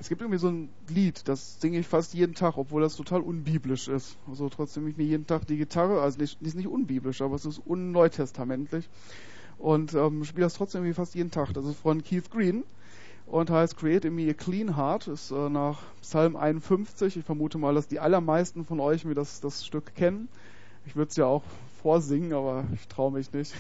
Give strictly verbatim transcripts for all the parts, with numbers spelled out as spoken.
Es gibt irgendwie so ein Lied, das singe ich fast jeden Tag, obwohl das total unbiblisch ist. Also trotzdem ich mir jeden Tag die Gitarre, also nicht, ist nicht unbiblisch, aber es ist unneutestamentlich. Und ähm, spiele das trotzdem irgendwie fast jeden Tag. Das ist von Keith Green und heißt Create in Me a Clean Heart. Ist äh, nach Psalm einundfünfzig. Ich vermute mal, dass die allermeisten von euch mir das, das Stück kennen. Ich würde es ja auch vorsingen, aber ich traue mich nicht.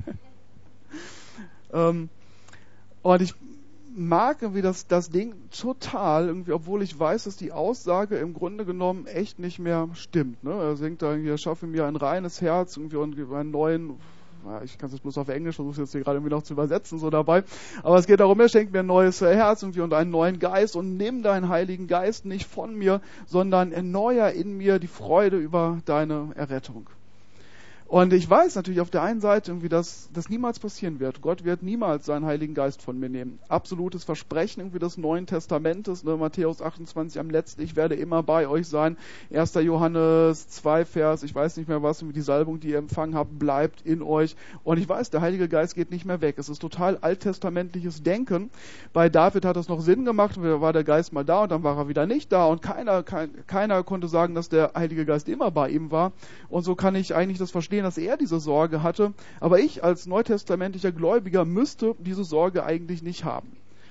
ähm, und ich mag irgendwie das, das Ding total, irgendwie, obwohl ich weiß, dass die Aussage im Grunde genommen echt nicht mehr stimmt. Ne? Er singt da irgendwie, schaffe mir ein reines Herz irgendwie und einen neuen, ich kann es jetzt bloß auf Englisch, versuche es jetzt hier gerade irgendwie noch zu übersetzen, so dabei. Aber es geht darum, er schenkt mir ein neues Herz irgendwie und einen neuen Geist und nimm deinen Heiligen Geist nicht von mir, sondern erneuer in mir die Freude über deine Errettung. Und ich weiß natürlich auf der einen Seite irgendwie, dass das niemals passieren wird. Gott wird niemals seinen Heiligen Geist von mir nehmen. Absolutes Versprechen irgendwie des Neuen Testamentes, ne, Matthäus achtundzwanzig am letzten, ich werde immer bei euch sein. erster Johannes zwei Vers, ich weiß nicht mehr was, irgendwie die Salbung, die ihr empfangen habt, bleibt in euch. Und ich weiß, der Heilige Geist geht nicht mehr weg. Es ist total alttestamentliches Denken. Bei David hat das noch Sinn gemacht, da war der Geist mal da und dann war er wieder nicht da und keiner, kein, keiner konnte sagen, dass der Heilige Geist immer bei ihm war. Und so kann ich eigentlich das verstehen, dass er diese Sorge hatte, aber ich als neutestamentlicher Gläubiger müsste diese Sorge eigentlich nicht haben.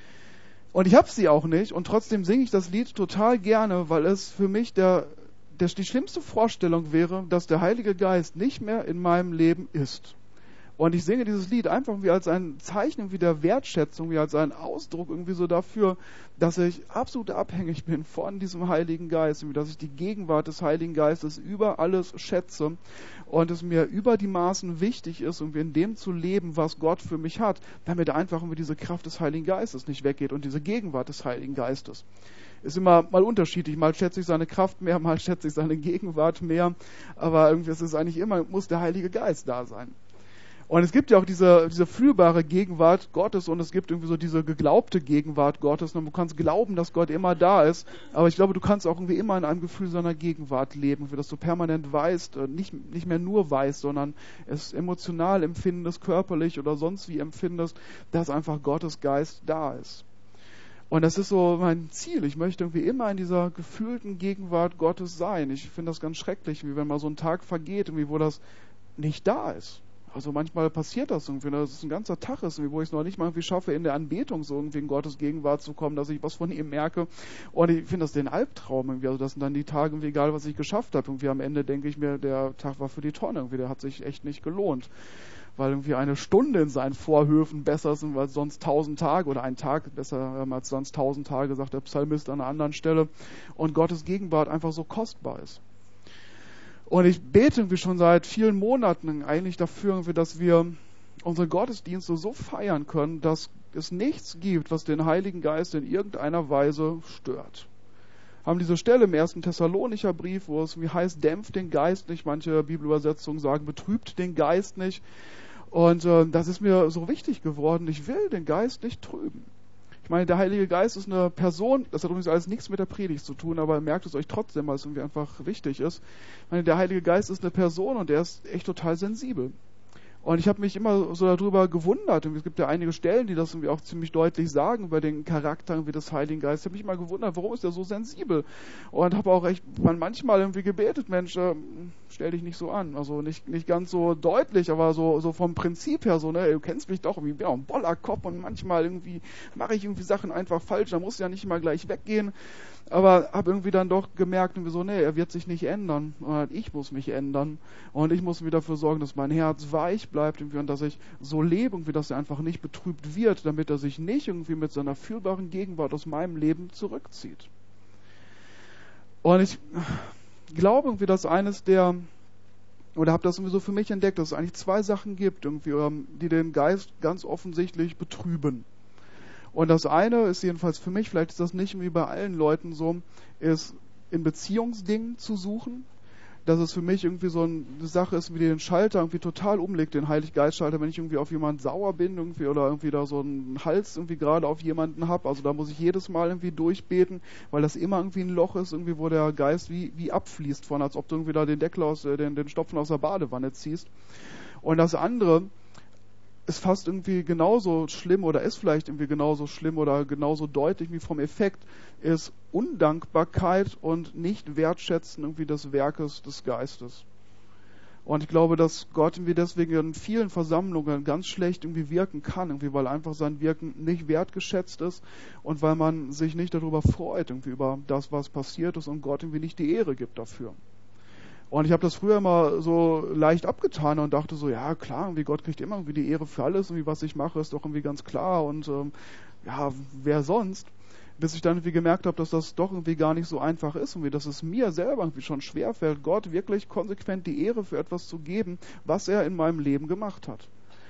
Und ich habe sie auch nicht und trotzdem singe ich das Lied total gerne, weil es für mich der, der, die schlimmste Vorstellung wäre, dass der Heilige Geist nicht mehr in meinem Leben ist. Und ich singe dieses Lied einfach wie als ein Zeichen irgendwie der Wertschätzung, wie als ein Ausdruck irgendwie so dafür, dass ich absolut abhängig bin von diesem Heiligen Geist, dass ich die Gegenwart des Heiligen Geistes über alles schätze und es mir über die Maßen wichtig ist, irgendwie in dem zu leben, was Gott für mich hat, damit einfach irgendwie diese Kraft des Heiligen Geistes nicht weggeht und diese Gegenwart des Heiligen Geistes. Ist immer mal unterschiedlich, mal schätze ich seine Kraft mehr, mal schätze ich seine Gegenwart mehr, aber irgendwie ist es eigentlich immer, muss der Heilige Geist da sein. Und es gibt ja auch diese, diese fühlbare Gegenwart Gottes und es gibt irgendwie so diese geglaubte Gegenwart Gottes. Und du kannst glauben, dass Gott immer da ist, aber ich glaube, du kannst auch irgendwie immer in einem Gefühl seiner Gegenwart leben, für das du permanent weißt, nicht, nicht mehr nur weißt, sondern es emotional empfindest, körperlich oder sonst wie empfindest, dass einfach Gottes Geist da ist. Und das ist so mein Ziel. Ich möchte irgendwie immer in dieser gefühlten Gegenwart Gottes sein. Ich finde das ganz schrecklich, wie wenn mal so ein Tag vergeht, irgendwie, wo das nicht da ist. Also manchmal passiert das irgendwie, dass es ein ganzer Tag ist, wo ich es noch nicht mal irgendwie schaffe, in der Anbetung so irgendwie in Gottes Gegenwart zu kommen, dass ich was von ihm merke. Und ich finde das den Albtraum irgendwie. Also das sind dann die Tage, irgendwie egal was ich geschafft habe. Irgendwie am Ende denke ich mir, der Tag war für die Tonne. Irgendwie, der hat sich echt nicht gelohnt. Weil irgendwie eine Stunde in seinen Vorhöfen besser ist als sonst tausend Tage oder ein Tag besser als sonst tausend Tage, sagt der Psalmist an einer anderen Stelle. Und Gottes Gegenwart einfach so kostbar ist. Und ich bete irgendwie schon seit vielen Monaten eigentlich dafür, dass wir unsere Gottesdienste so feiern können, dass es nichts gibt, was den Heiligen Geist in irgendeiner Weise stört. Haben diese Stelle im ersten Thessalonicher Brief, wo es wie heißt, dämpft den Geist nicht. Manche Bibelübersetzungen sagen, betrübt den Geist nicht. Und äh, das ist mir so wichtig geworden. Ich will den Geist nicht trüben. Ich meine, der Heilige Geist ist eine Person, das hat übrigens alles nichts mit der Predigt zu tun, aber merkt es euch trotzdem, weil es irgendwie einfach wichtig ist. Ich meine, der Heilige Geist ist eine Person und der ist echt total sensibel. Und ich habe mich immer so darüber gewundert. Und es gibt ja einige Stellen, die das irgendwie auch ziemlich deutlich sagen über den Charakter irgendwie des Heiligen Geistes. Ich habe mich immer gewundert, warum ist der so sensibel? Und habe auch echt manchmal irgendwie gebetet, Mensch, äh, stell dich nicht so an. Also nicht nicht ganz so deutlich, aber so so vom Prinzip her so, ne, du kennst mich doch, ich bin auch ein Bollerkopf und manchmal irgendwie mache ich irgendwie Sachen einfach falsch, da muss ja nicht immer gleich weggehen. Aber habe irgendwie dann doch gemerkt, irgendwie so, nee, er wird sich nicht ändern. Ich muss mich ändern. Und ich muss wieder dafür sorgen, dass mein Herz weich bleibt irgendwie und dass ich so lebe, irgendwie, dass er einfach nicht betrübt wird, damit er sich nicht irgendwie mit seiner fühlbaren Gegenwart aus meinem Leben zurückzieht. Und ich glaube irgendwie, dass eines der, oder habe das irgendwie so für mich entdeckt, dass es eigentlich zwei Sachen gibt, irgendwie, die den Geist ganz offensichtlich betrüben. Und das eine ist jedenfalls für mich, vielleicht ist das nicht wie bei allen Leuten so, ist in Beziehungsdingen zu suchen. Dass es für mich irgendwie so eine Sache ist, wie den Schalter irgendwie total umlegt, den Heiliggeistschalter, wenn ich irgendwie auf jemanden sauer bin irgendwie oder irgendwie da so einen Hals irgendwie gerade auf jemanden habe. Also da muss ich jedes Mal irgendwie durchbeten, weil das immer irgendwie ein Loch ist, irgendwie wo der Geist wie, wie abfließt von, als ob du irgendwie da den Deckel aus, den, den Stopfen aus der Badewanne ziehst. Und das andere ist fast irgendwie genauso schlimm oder ist vielleicht irgendwie genauso schlimm oder genauso deutlich wie vom Effekt, ist Undankbarkeit und nicht Wertschätzen irgendwie des Werkes des Geistes. Und ich glaube, dass Gott irgendwie deswegen in vielen Versammlungen ganz schlecht irgendwie wirken kann, irgendwie, weil einfach sein Wirken nicht wertgeschätzt ist und weil man sich nicht darüber freut, irgendwie über das, was passiert ist und Gott irgendwie nicht die Ehre gibt dafür. Und ich habe das früher immer so leicht abgetan und dachte so, ja klar, irgendwie Gott kriegt immer irgendwie die Ehre für alles, irgendwie was ich mache, ist doch irgendwie ganz klar und ähm, ja, wer sonst? Bis ich dann irgendwie gemerkt habe, dass das doch irgendwie gar nicht so einfach ist, irgendwie, dass es mir selber irgendwie schon schwerfällt, Gott wirklich konsequent die Ehre für etwas zu geben, was er in meinem Leben gemacht hat.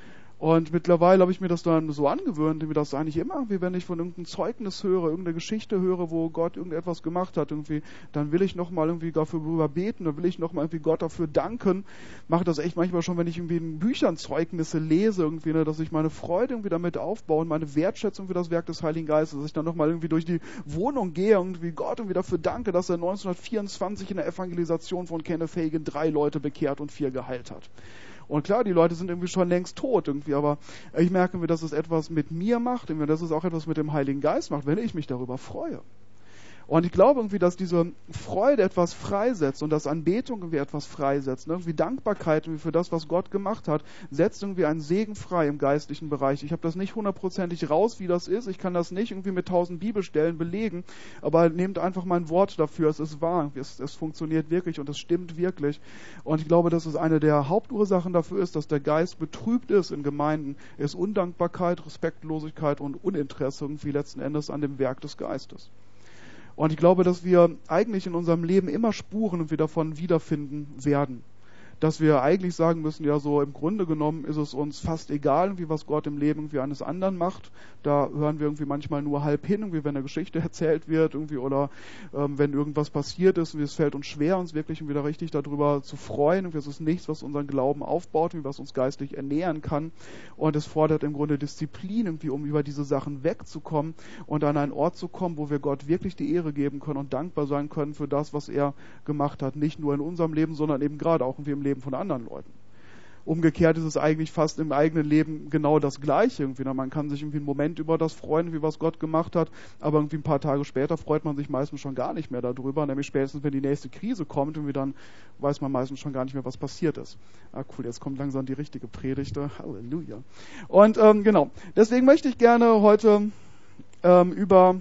Und mittlerweile habe ich mir das dann so angewöhnt, wie das eigentlich immer, irgendwie, wenn ich von irgendeinem Zeugnis höre, irgendeine Geschichte höre, wo Gott irgendetwas gemacht hat, irgendwie, dann will ich nochmal irgendwie dafür beten, dann will ich nochmal irgendwie Gott dafür danken. Mache das echt manchmal schon, wenn ich irgendwie in Büchern Zeugnisse lese, irgendwie, ne, dass ich meine Freude irgendwie damit aufbaue und meine Wertschätzung für das Werk des Heiligen Geistes, dass ich dann nochmal irgendwie durch die Wohnung gehe und irgendwie Gott irgendwie dafür danke, dass er neunzehnhundertvierundzwanzig in der Evangelisation von Kenneth Hagin drei Leute bekehrt und vier geheilt hat. Und klar, die Leute sind irgendwie schon längst tot irgendwie, aber ich merke, dass es etwas mit mir macht, dass es auch etwas mit dem Heiligen Geist macht, wenn ich mich darüber freue. Und ich glaube irgendwie, dass diese Freude etwas freisetzt und dass Anbetung irgendwie etwas freisetzt. Ne? Irgendwie Dankbarkeit irgendwie für das, was Gott gemacht hat, setzt irgendwie einen Segen frei im geistlichen Bereich. Ich habe das nicht hundertprozentig raus, wie das ist. Ich kann das nicht irgendwie mit tausend Bibelstellen belegen, aber nehmt einfach mein Wort dafür. Es ist wahr, es, es funktioniert wirklich und es stimmt wirklich. Und ich glaube, dass es eine der Hauptursachen dafür ist, dass der Geist betrübt ist in Gemeinden, ist Undankbarkeit, Respektlosigkeit und Uninteresse irgendwie letzten Endes an dem Werk des Geistes. Und ich glaube, dass wir eigentlich in unserem Leben immer Spuren irgendwie davon wiederfinden werden. Dass wir eigentlich sagen müssen, ja, so im Grunde genommen ist es uns fast egal, wie was Gott im Leben irgendwie eines anderen macht. Da hören wir irgendwie manchmal nur halb hin, irgendwie wenn eine Geschichte erzählt wird, irgendwie oder ähm, wenn irgendwas passiert ist, irgendwie es fällt uns schwer, uns wirklich irgendwie da richtig darüber zu freuen. Irgendwie es ist nichts, was unseren Glauben aufbaut, irgendwie was uns geistlich ernähren kann. Und es fordert im Grunde Disziplin, irgendwie, um über diese Sachen wegzukommen und an einen Ort zu kommen, wo wir Gott wirklich die Ehre geben können und dankbar sein können für das, was er gemacht hat. Nicht nur in unserem Leben, sondern eben gerade auch irgendwie im Leben von anderen Leuten. Umgekehrt ist es eigentlich fast im eigenen Leben genau das Gleiche. Irgendwie. Man kann sich irgendwie einen Moment über das freuen, wie was Gott gemacht hat, aber irgendwie ein paar Tage später freut man sich meistens schon gar nicht mehr darüber, nämlich spätestens, wenn die nächste Krise kommt, irgendwie dann weiß man meistens schon gar nicht mehr, was passiert ist. Ah cool, jetzt kommt langsam die richtige Predigt. Halleluja. Und ähm, genau, deswegen möchte ich gerne heute ähm, über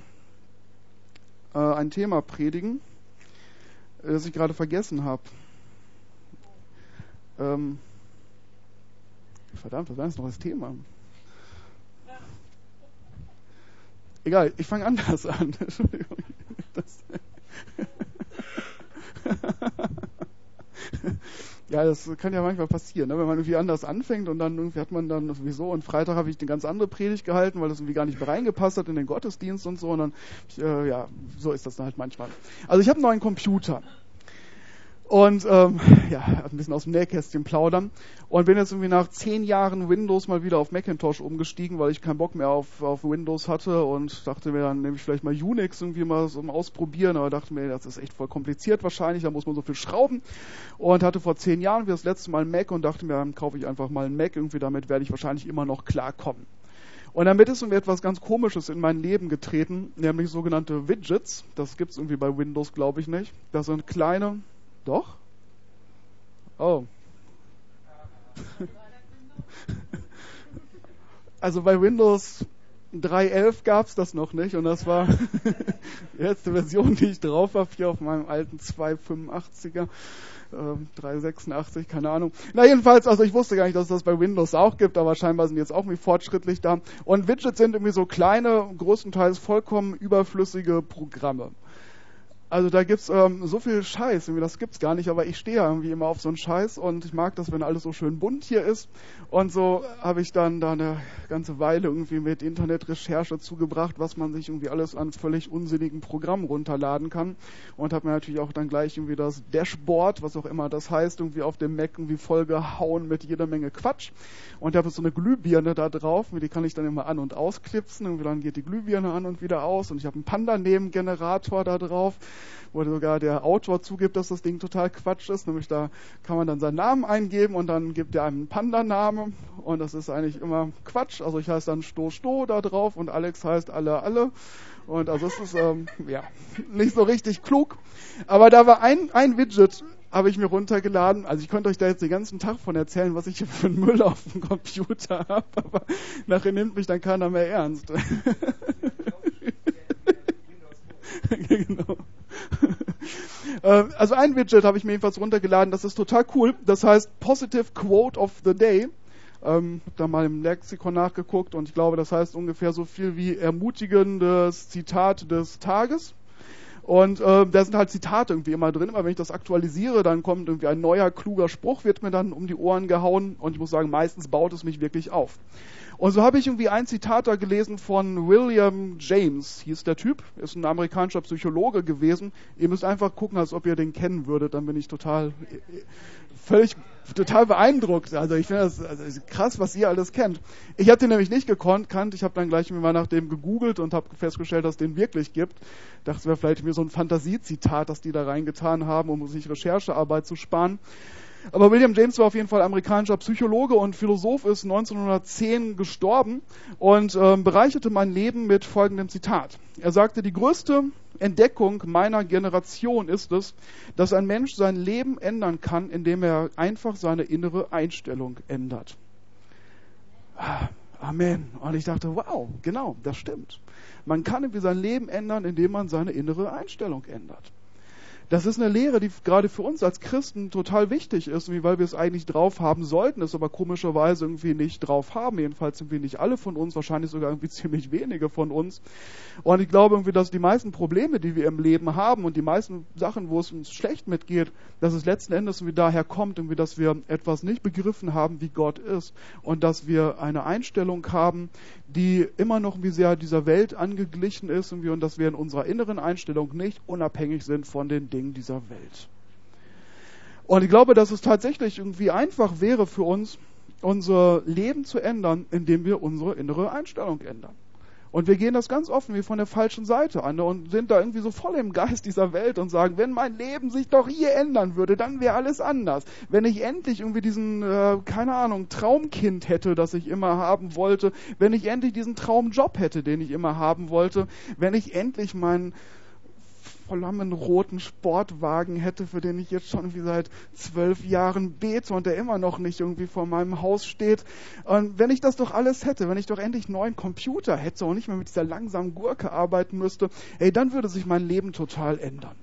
äh, ein Thema predigen, das ich gerade vergessen habe. Ähm, verdammt, was war jetzt noch das Thema? Egal, ich fange anders an. Entschuldigung. Das ja, das kann ja manchmal passieren, ne? Wenn man irgendwie anders anfängt und dann irgendwie hat man dann sowieso, und Freitag habe ich eine ganz andere Predigt gehalten, weil das irgendwie gar nicht reingepasst hat in den Gottesdienst und so, und dann, äh, ja, so ist das dann halt manchmal. Also ich habe einen neuen Computer. Und ähm, ja, ein bisschen aus dem Nähkästchen plaudern. Und bin jetzt irgendwie nach zehn Jahren Windows mal wieder auf Macintosh umgestiegen, weil ich keinen Bock mehr auf, auf Windows hatte und dachte mir, dann nehme ich vielleicht mal Unix irgendwie mal so ausprobieren. Aber dachte mir, das ist echt voll kompliziert wahrscheinlich, da muss man so viel schrauben. Und hatte vor zehn Jahren wie das letzte Mal einen Mac und dachte mir, dann kaufe ich einfach mal einen Mac. Irgendwie damit werde ich wahrscheinlich immer noch klarkommen. Und damit ist irgendwie etwas ganz Komisches in mein Leben getreten, nämlich sogenannte Widgets. Das gibt's irgendwie bei Windows, glaube ich nicht. Das sind kleine... Doch? Oh. Also bei Windows drei Punkt elf gab es das noch nicht und das war die letzte Version, die ich drauf habe, hier auf meinem alten zweihundertfünfundachtziger, äh, dreihundertsechsundachtzig, keine Ahnung. Na jedenfalls, also ich wusste gar nicht, dass es das bei Windows auch gibt, aber scheinbar sind die jetzt auch irgendwie fortschrittlich da. Und Widgets sind irgendwie so kleine, größtenteils vollkommen überflüssige Programme. Also da gibt's ähm, so viel Scheiß, irgendwie das gibt's gar nicht, aber ich stehe ja irgendwie immer auf so einen Scheiß und ich mag das, wenn alles so schön bunt hier ist. Und so habe ich dann da eine ganze Weile irgendwie mit Internetrecherche zugebracht, was man sich irgendwie alles an völlig unsinnigen Programmen runterladen kann. Und habe mir natürlich auch dann gleich irgendwie das Dashboard, was auch immer das heißt, irgendwie auf dem Mac irgendwie vollgehauen mit jeder Menge Quatsch. Und ich habe so eine Glühbirne da drauf, die kann ich dann immer an- und ausklipsen. Irgendwie dann geht die Glühbirne an und wieder aus. Und ich habe einen Panda-Nebengenerator da drauf. wo sogar der Autor zugibt, dass das Ding total Quatsch ist. Nämlich da kann man dann seinen Namen eingeben und dann gibt er einem einen Panda-Name und das ist eigentlich immer Quatsch. Also ich heiße dann Sto Sto da drauf und Alex heißt Alle Alle. Und also es ist ähm, ja nicht so richtig klug. Aber da war ein, ein Widget, habe ich mir runtergeladen. Also ich könnte euch da jetzt den ganzen Tag von erzählen, was ich hier für einen Müll auf dem Computer habe, aber nachher nimmt mich dann keiner mehr ernst. Genau. Also ein Widget habe ich mir jedenfalls runtergeladen, das ist total cool. Das heißt Positive Quote of the Day. Ähm, hab da mal im Lexikon nachgeguckt und ich glaube, das heißt ungefähr so viel wie ermutigendes Zitat des Tages. Und äh, da sind halt Zitate irgendwie immer drin. Immer wenn ich das aktualisiere, dann kommt irgendwie ein neuer, kluger Spruch, wird mir dann um die Ohren gehauen. Und ich muss sagen, meistens baut es mich wirklich auf. Und so habe ich irgendwie ein Zitat da gelesen von William James, hieß der Typ, ist ein amerikanischer Psychologe gewesen. Ihr müsst einfach gucken, als ob ihr den kennen würdet, dann bin ich total, völlig, total beeindruckt. Also ich finde das also krass, was ihr alles kennt. Ich habe den nämlich nicht gekannt, ich habe dann gleich mal nach dem gegoogelt und habe festgestellt, dass es den wirklich gibt. Ich dachte, es wäre vielleicht mir so ein Fantasiezitat, das die da reingetan haben, um sich Recherchearbeit zu sparen. Aber William James war auf jeden Fall amerikanischer Psychologe und Philosoph, ist neunzehnhundertzehn gestorben und ähm, bereicherte mein Leben mit folgendem Zitat. Er sagte, die größte Entdeckung meiner Generation ist es, dass ein Mensch sein Leben ändern kann, indem er einfach seine innere Einstellung ändert. Amen. Und ich dachte, wow, genau, das stimmt. Man kann irgendwie sein Leben ändern, indem man seine innere Einstellung ändert. Das ist eine Lehre, die gerade für uns als Christen total wichtig ist, weil wir es eigentlich drauf haben sollten, es aber komischerweise irgendwie nicht drauf haben. Jedenfalls irgendwie nicht alle von uns, wahrscheinlich sogar irgendwie ziemlich wenige von uns. Und ich glaube irgendwie, dass die meisten Probleme, die wir im Leben haben und die meisten Sachen, wo es uns schlecht mitgeht, dass es letzten Endes irgendwie daher kommt, irgendwie, dass wir etwas nicht begriffen haben, wie Gott ist und dass wir eine Einstellung haben, die immer noch wie sehr dieser Welt angeglichen ist irgendwie, und dass wir in unserer inneren Einstellung nicht unabhängig sind von den Dingen dieser Welt. Und ich glaube, dass es tatsächlich irgendwie einfach wäre für uns, unser Leben zu ändern, indem wir unsere innere Einstellung ändern. Und wir gehen das ganz offen wie von der falschen Seite an und sind da irgendwie so voll im Geist dieser Welt und sagen, wenn mein Leben sich doch hier ändern würde, dann wäre alles anders. Wenn ich endlich irgendwie diesen, äh, keine Ahnung, Traumkind hätte, das ich immer haben wollte, wenn ich endlich diesen Traumjob hätte, den ich immer haben wollte, wenn ich endlich meinen flammenroten Sportwagen hätte, für den ich jetzt schon irgendwie seit zwölf Jahren bete und der immer noch nicht irgendwie vor meinem Haus steht. Und wenn ich das doch alles hätte, wenn ich doch endlich einen neuen Computer hätte und nicht mehr mit dieser langsamen Gurke arbeiten müsste, ey, dann würde sich mein Leben total ändern.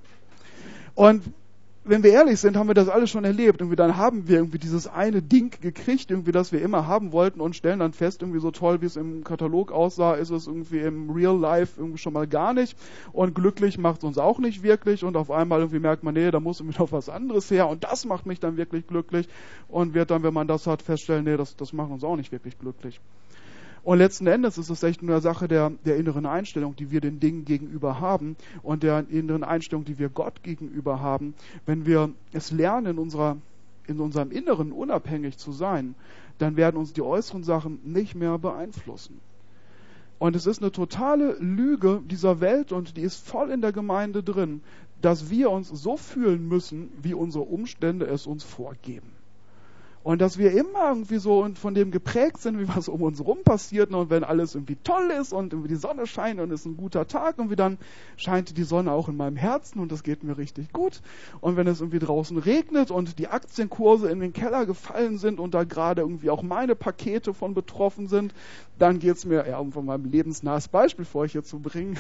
Und wenn wir ehrlich sind, haben wir das alles schon erlebt. Irgendwie dann haben wir irgendwie dieses eine Ding gekriegt, irgendwie, das wir immer haben wollten und stellen dann fest, irgendwie so toll, wie es im Katalog aussah, ist es irgendwie im Real Life irgendwie schon mal gar nicht. Und glücklich macht es uns auch nicht wirklich. Und auf einmal irgendwie merkt man, nee, da muss irgendwie noch was anderes her. Und das macht mich dann wirklich glücklich. Und wird dann, wenn man das hat, feststellen, nee, das, das macht uns auch nicht wirklich glücklich. Und letzten Endes ist es echt nur eine Sache der, der inneren Einstellung, die wir den Dingen gegenüber haben und der inneren Einstellung, die wir Gott gegenüber haben. Wenn wir es lernen, in, unserer, in unserem Inneren unabhängig zu sein, dann werden uns die äußeren Sachen nicht mehr beeinflussen. Und es ist eine totale Lüge dieser Welt und die ist voll in der Gemeinde drin, dass wir uns so fühlen müssen, wie unsere Umstände es uns vorgeben. Und dass wir immer irgendwie so von dem geprägt sind, wie was um uns rum passiert. Und wenn alles irgendwie toll ist und irgendwie die Sonne scheint und es ist ein guter Tag, irgendwie dann scheint die Sonne auch in meinem Herzen und das geht mir richtig gut. Und wenn es irgendwie draußen regnet und die Aktienkurse in den Keller gefallen sind und da gerade irgendwie auch meine Pakete von betroffen sind, dann geht es mir, ja, um von meinem lebensnahes Beispiel für euch hier zu bringen,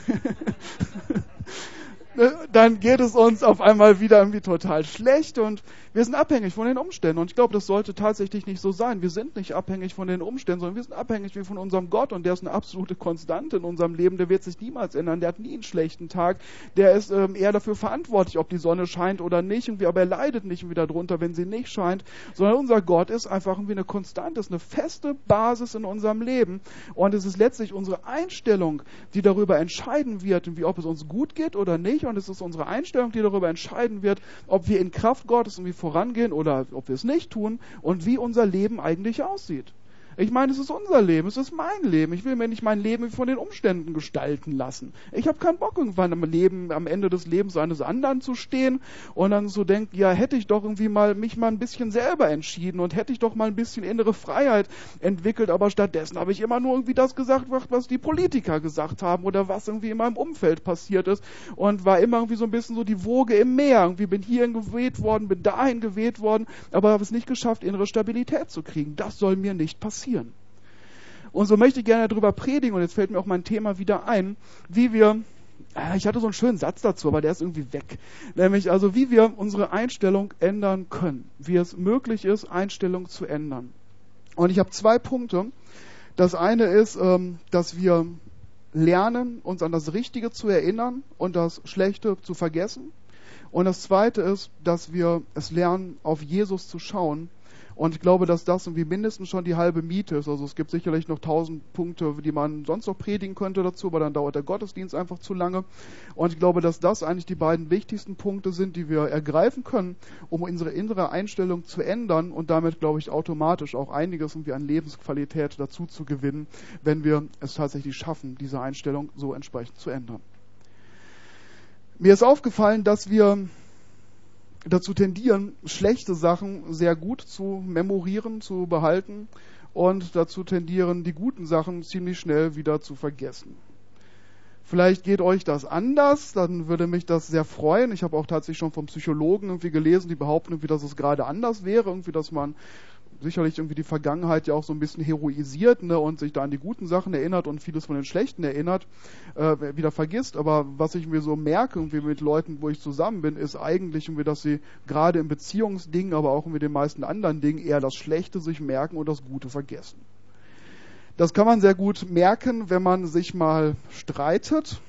dann geht es uns auf einmal wieder irgendwie total schlecht und wir sind abhängig von den Umständen. Und ich glaube, das sollte tatsächlich nicht so sein. Wir sind nicht abhängig von den Umständen, sondern wir sind abhängig wie von unserem Gott und der ist eine absolute Konstante in unserem Leben. Der wird sich niemals ändern. Der hat nie einen schlechten Tag. Der ist ähm, eher dafür verantwortlich, ob die Sonne scheint oder nicht. Irgendwie, aber er leidet nicht irgendwie darunter, wenn sie nicht scheint, sondern unser Gott ist einfach irgendwie eine Konstante, ist eine feste Basis in unserem Leben. Und es ist letztlich unsere Einstellung, die darüber entscheiden wird, wie ob es uns gut geht oder nicht. Und es ist unsere Einstellung, die darüber entscheiden wird, ob wir in Kraft Gottes irgendwie vorangehen oder ob wir es nicht tun und wie unser Leben eigentlich aussieht. Ich meine, es ist unser Leben, es ist mein Leben. Ich will mir nicht mein Leben von den Umständen gestalten lassen. Ich habe keinen Bock, irgendwann am Leben, am Ende des Lebens eines anderen zu stehen und dann so denken, ja, hätte ich doch irgendwie mal mich mal ein bisschen selber entschieden und hätte ich doch mal ein bisschen innere Freiheit entwickelt, aber stattdessen habe ich immer nur irgendwie das gesagt, was die Politiker gesagt haben oder was irgendwie in meinem Umfeld passiert ist und war immer irgendwie so ein bisschen so die Woge im Meer. Irgendwie bin hierhin geweht worden, bin dahin geweht worden, aber habe es nicht geschafft, innere Stabilität zu kriegen. Das soll mir nicht passieren. Und so möchte ich gerne darüber predigen, und jetzt fällt mir auch mein Thema wieder ein, wie wir, ich hatte so einen schönen Satz dazu, aber der ist irgendwie weg, nämlich also wie wir unsere Einstellung ändern können, wie es möglich ist, Einstellung zu ändern. Und ich habe zwei Punkte. Das eine ist, dass wir lernen, uns an das Richtige zu erinnern und das Schlechte zu vergessen. Und das zweite ist, dass wir es lernen, auf Jesus zu schauen. Und ich glaube, dass das irgendwie mindestens schon die halbe Miete ist. Also es gibt sicherlich noch tausend Punkte, die man sonst noch predigen könnte dazu, aber dann dauert der Gottesdienst einfach zu lange. Und ich glaube, dass das eigentlich die beiden wichtigsten Punkte sind, die wir ergreifen können, um unsere innere Einstellung zu ändern und damit, glaube ich, automatisch auch einiges irgendwie an Lebensqualität dazu zu gewinnen, wenn wir es tatsächlich schaffen, diese Einstellung so entsprechend zu ändern. Mir ist aufgefallen, dass wir dazu tendieren, schlechte Sachen sehr gut zu memorieren, zu behalten und dazu tendieren, die guten Sachen ziemlich schnell wieder zu vergessen. Vielleicht geht euch das anders, dann würde mich das sehr freuen. Ich habe auch tatsächlich schon von Psychologen irgendwie gelesen, die behaupten irgendwie, dass es gerade anders wäre, irgendwie, dass man sicherlich irgendwie die Vergangenheit ja auch so ein bisschen heroisiert, ne, und sich da an die guten Sachen erinnert und vieles von den schlechten erinnert, äh, wieder vergisst. Aber was ich mir so merke irgendwie mit Leuten, wo ich zusammen bin, ist eigentlich irgendwie, dass sie gerade in Beziehungsdingen, aber auch mit den meisten anderen Dingen eher das Schlechte sich merken und das Gute vergessen. Das kann man sehr gut merken, wenn man sich mal streitet.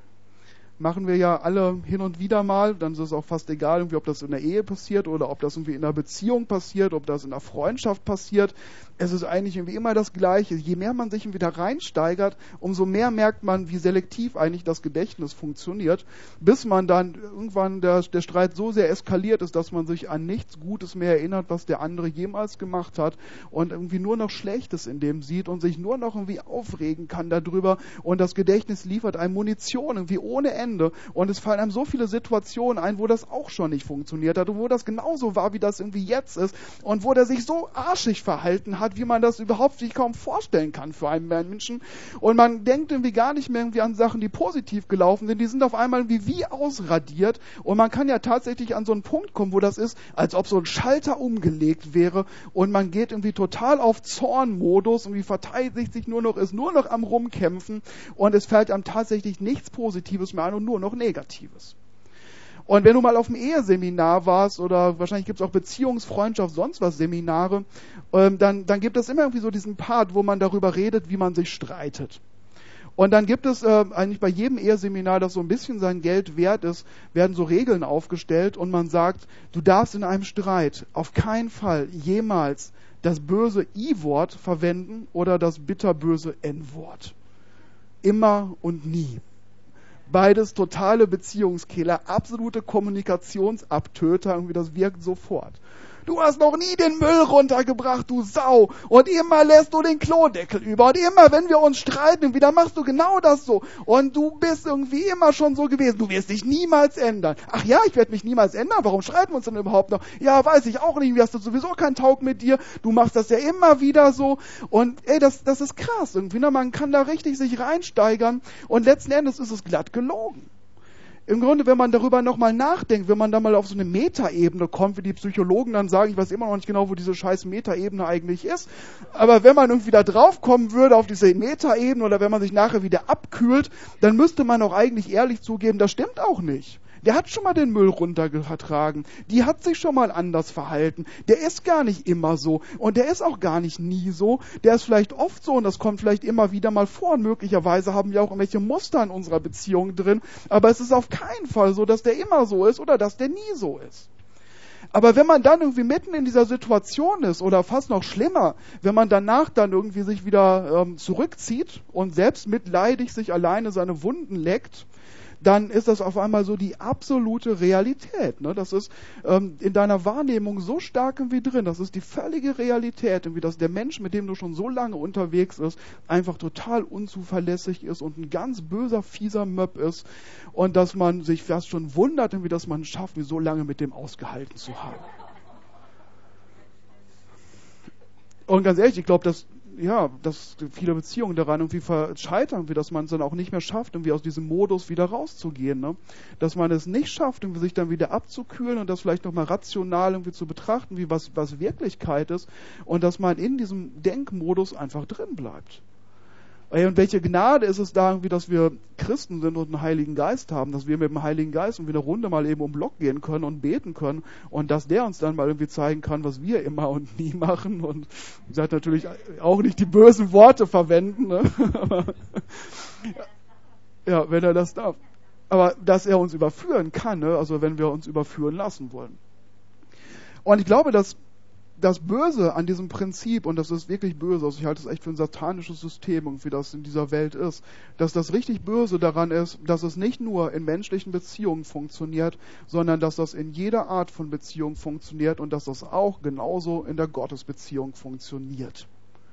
Machen wir ja alle hin und wieder mal, dann ist es auch fast egal, irgendwie, ob das in der Ehe passiert oder ob das irgendwie in einer Beziehung passiert, ob das in einer Freundschaft passiert. Es ist eigentlich irgendwie immer das Gleiche. Je mehr man sich irgendwie da reinsteigert, umso mehr merkt man, wie selektiv eigentlich das Gedächtnis funktioniert, bis man dann irgendwann der, der Streit so sehr eskaliert ist, dass man sich an nichts Gutes mehr erinnert, was der andere jemals gemacht hat und irgendwie nur noch Schlechtes in dem sieht und sich nur noch irgendwie aufregen kann darüber, und das Gedächtnis liefert einem Munition irgendwie ohne Ende, und es fallen einem so viele Situationen ein, wo das auch schon nicht funktioniert hat und wo das genauso war, wie das irgendwie jetzt ist und wo der sich so arschig verhalten hat, wie man das überhaupt sich kaum vorstellen kann für einen Menschen, und man denkt irgendwie gar nicht mehr irgendwie an Sachen, die positiv gelaufen sind, die sind auf einmal irgendwie wie ausradiert, und man kann ja tatsächlich an so einen Punkt kommen, wo das ist, als ob so ein Schalter umgelegt wäre und man geht irgendwie total auf Zornmodus und wie verteidigt sich nur noch, ist nur noch am Rumkämpfen und es fällt einem tatsächlich nichts Positives mehr an und nur noch Negatives. Und wenn du mal auf dem Eheseminar warst oder wahrscheinlich gibt es auch Beziehungsfreundschaft, sonst was Seminare, ähm, dann, dann gibt es immer irgendwie so diesen Part, wo man darüber redet, wie man sich streitet. Und dann gibt es äh, eigentlich bei jedem Eheseminar, das so ein bisschen sein Geld wert ist, werden so Regeln aufgestellt und man sagt, du darfst in einem Streit auf keinen Fall jemals das böse I-Wort verwenden oder das bitterböse N-Wort. Immer und nie. Beides totale Beziehungskiller, absolute Kommunikationsabtöter, irgendwie das wirkt sofort. Du hast noch nie den Müll runtergebracht, du Sau. Und immer lässt du den Klodeckel über. Und immer, wenn wir uns streiten, wieder machst du genau das so. Und du bist irgendwie immer schon so gewesen. Du wirst dich niemals ändern. Ach ja, ich werde mich niemals ändern. Warum streiten wir uns denn überhaupt noch? Ja, weiß ich auch nicht. Du hast sowieso keinen Taug mit dir. Du machst das ja immer wieder so. Und ey, das, das ist krass irgendwie. Ne? Man kann da richtig sich reinsteigern. Und letzten Endes ist es glatt gelogen. Im Grunde, wenn man darüber nochmal nachdenkt, wenn man da mal auf so eine Metaebene kommt, wie die Psychologen dann sagen, ich weiß immer noch nicht genau, wo diese scheiß Metaebene eigentlich ist, aber wenn man irgendwie da drauf kommen würde auf diese Metaebene oder wenn man sich nachher wieder abkühlt, dann müsste man auch eigentlich ehrlich zugeben, das stimmt auch nicht. Der hat schon mal den Müll runtergetragen. Die hat sich schon mal anders verhalten. Der ist gar nicht immer so. Und der ist auch gar nicht nie so. Der ist vielleicht oft so und das kommt vielleicht immer wieder mal vor. Und möglicherweise haben wir auch irgendwelche Muster in unserer Beziehung drin. Aber es ist auf keinen Fall so, dass der immer so ist oder dass der nie so ist. Aber wenn man dann irgendwie mitten in dieser Situation ist oder fast noch schlimmer, wenn man danach dann irgendwie sich wieder ähm, zurückzieht und selbstmitleidig sich alleine seine Wunden leckt, dann ist das auf einmal so die absolute Realität. Ne? Das ist ähm, in deiner Wahrnehmung so stark irgendwie drin. Das ist die völlige Realität, irgendwie, dass der Mensch, mit dem du schon so lange unterwegs bist, einfach total unzuverlässig ist und ein ganz böser, fieser Möb ist und dass man sich fast schon wundert, irgendwie, dass man es schafft, wie so lange mit dem ausgehalten zu haben. Und ganz ehrlich, ich glaube, dass ja, dass viele Beziehungen daran irgendwie scheitern, wie dass man es dann auch nicht mehr schafft, irgendwie aus diesem Modus wieder rauszugehen, ne? Dass man es nicht schafft, irgendwie sich dann wieder abzukühlen und das vielleicht nochmal rational irgendwie zu betrachten, wie was, was Wirklichkeit ist und dass man in diesem Denkmodus einfach drin bleibt. Und welche Gnade ist es da irgendwie, dass wir Christen sind und einen Heiligen Geist haben, dass wir mit dem Heiligen Geist irgendwie eine Runde mal eben um den Block gehen können und beten können und dass der uns dann mal irgendwie zeigen kann, was wir immer und nie machen und sagt natürlich auch nicht die bösen Worte verwenden, ne? Aber, ja, wenn er das darf. Aber dass er uns überführen kann, ne? Also wenn wir uns überführen lassen wollen. Und ich glaube, dass das Böse an diesem Prinzip, und das ist wirklich böse, also ich halte es echt für ein satanisches System, irgendwie das in dieser Welt ist, dass das richtig Böse daran ist, dass es nicht nur in menschlichen Beziehungen funktioniert, sondern dass das in jeder Art von Beziehung funktioniert und dass das auch genauso in der Gottesbeziehung funktioniert.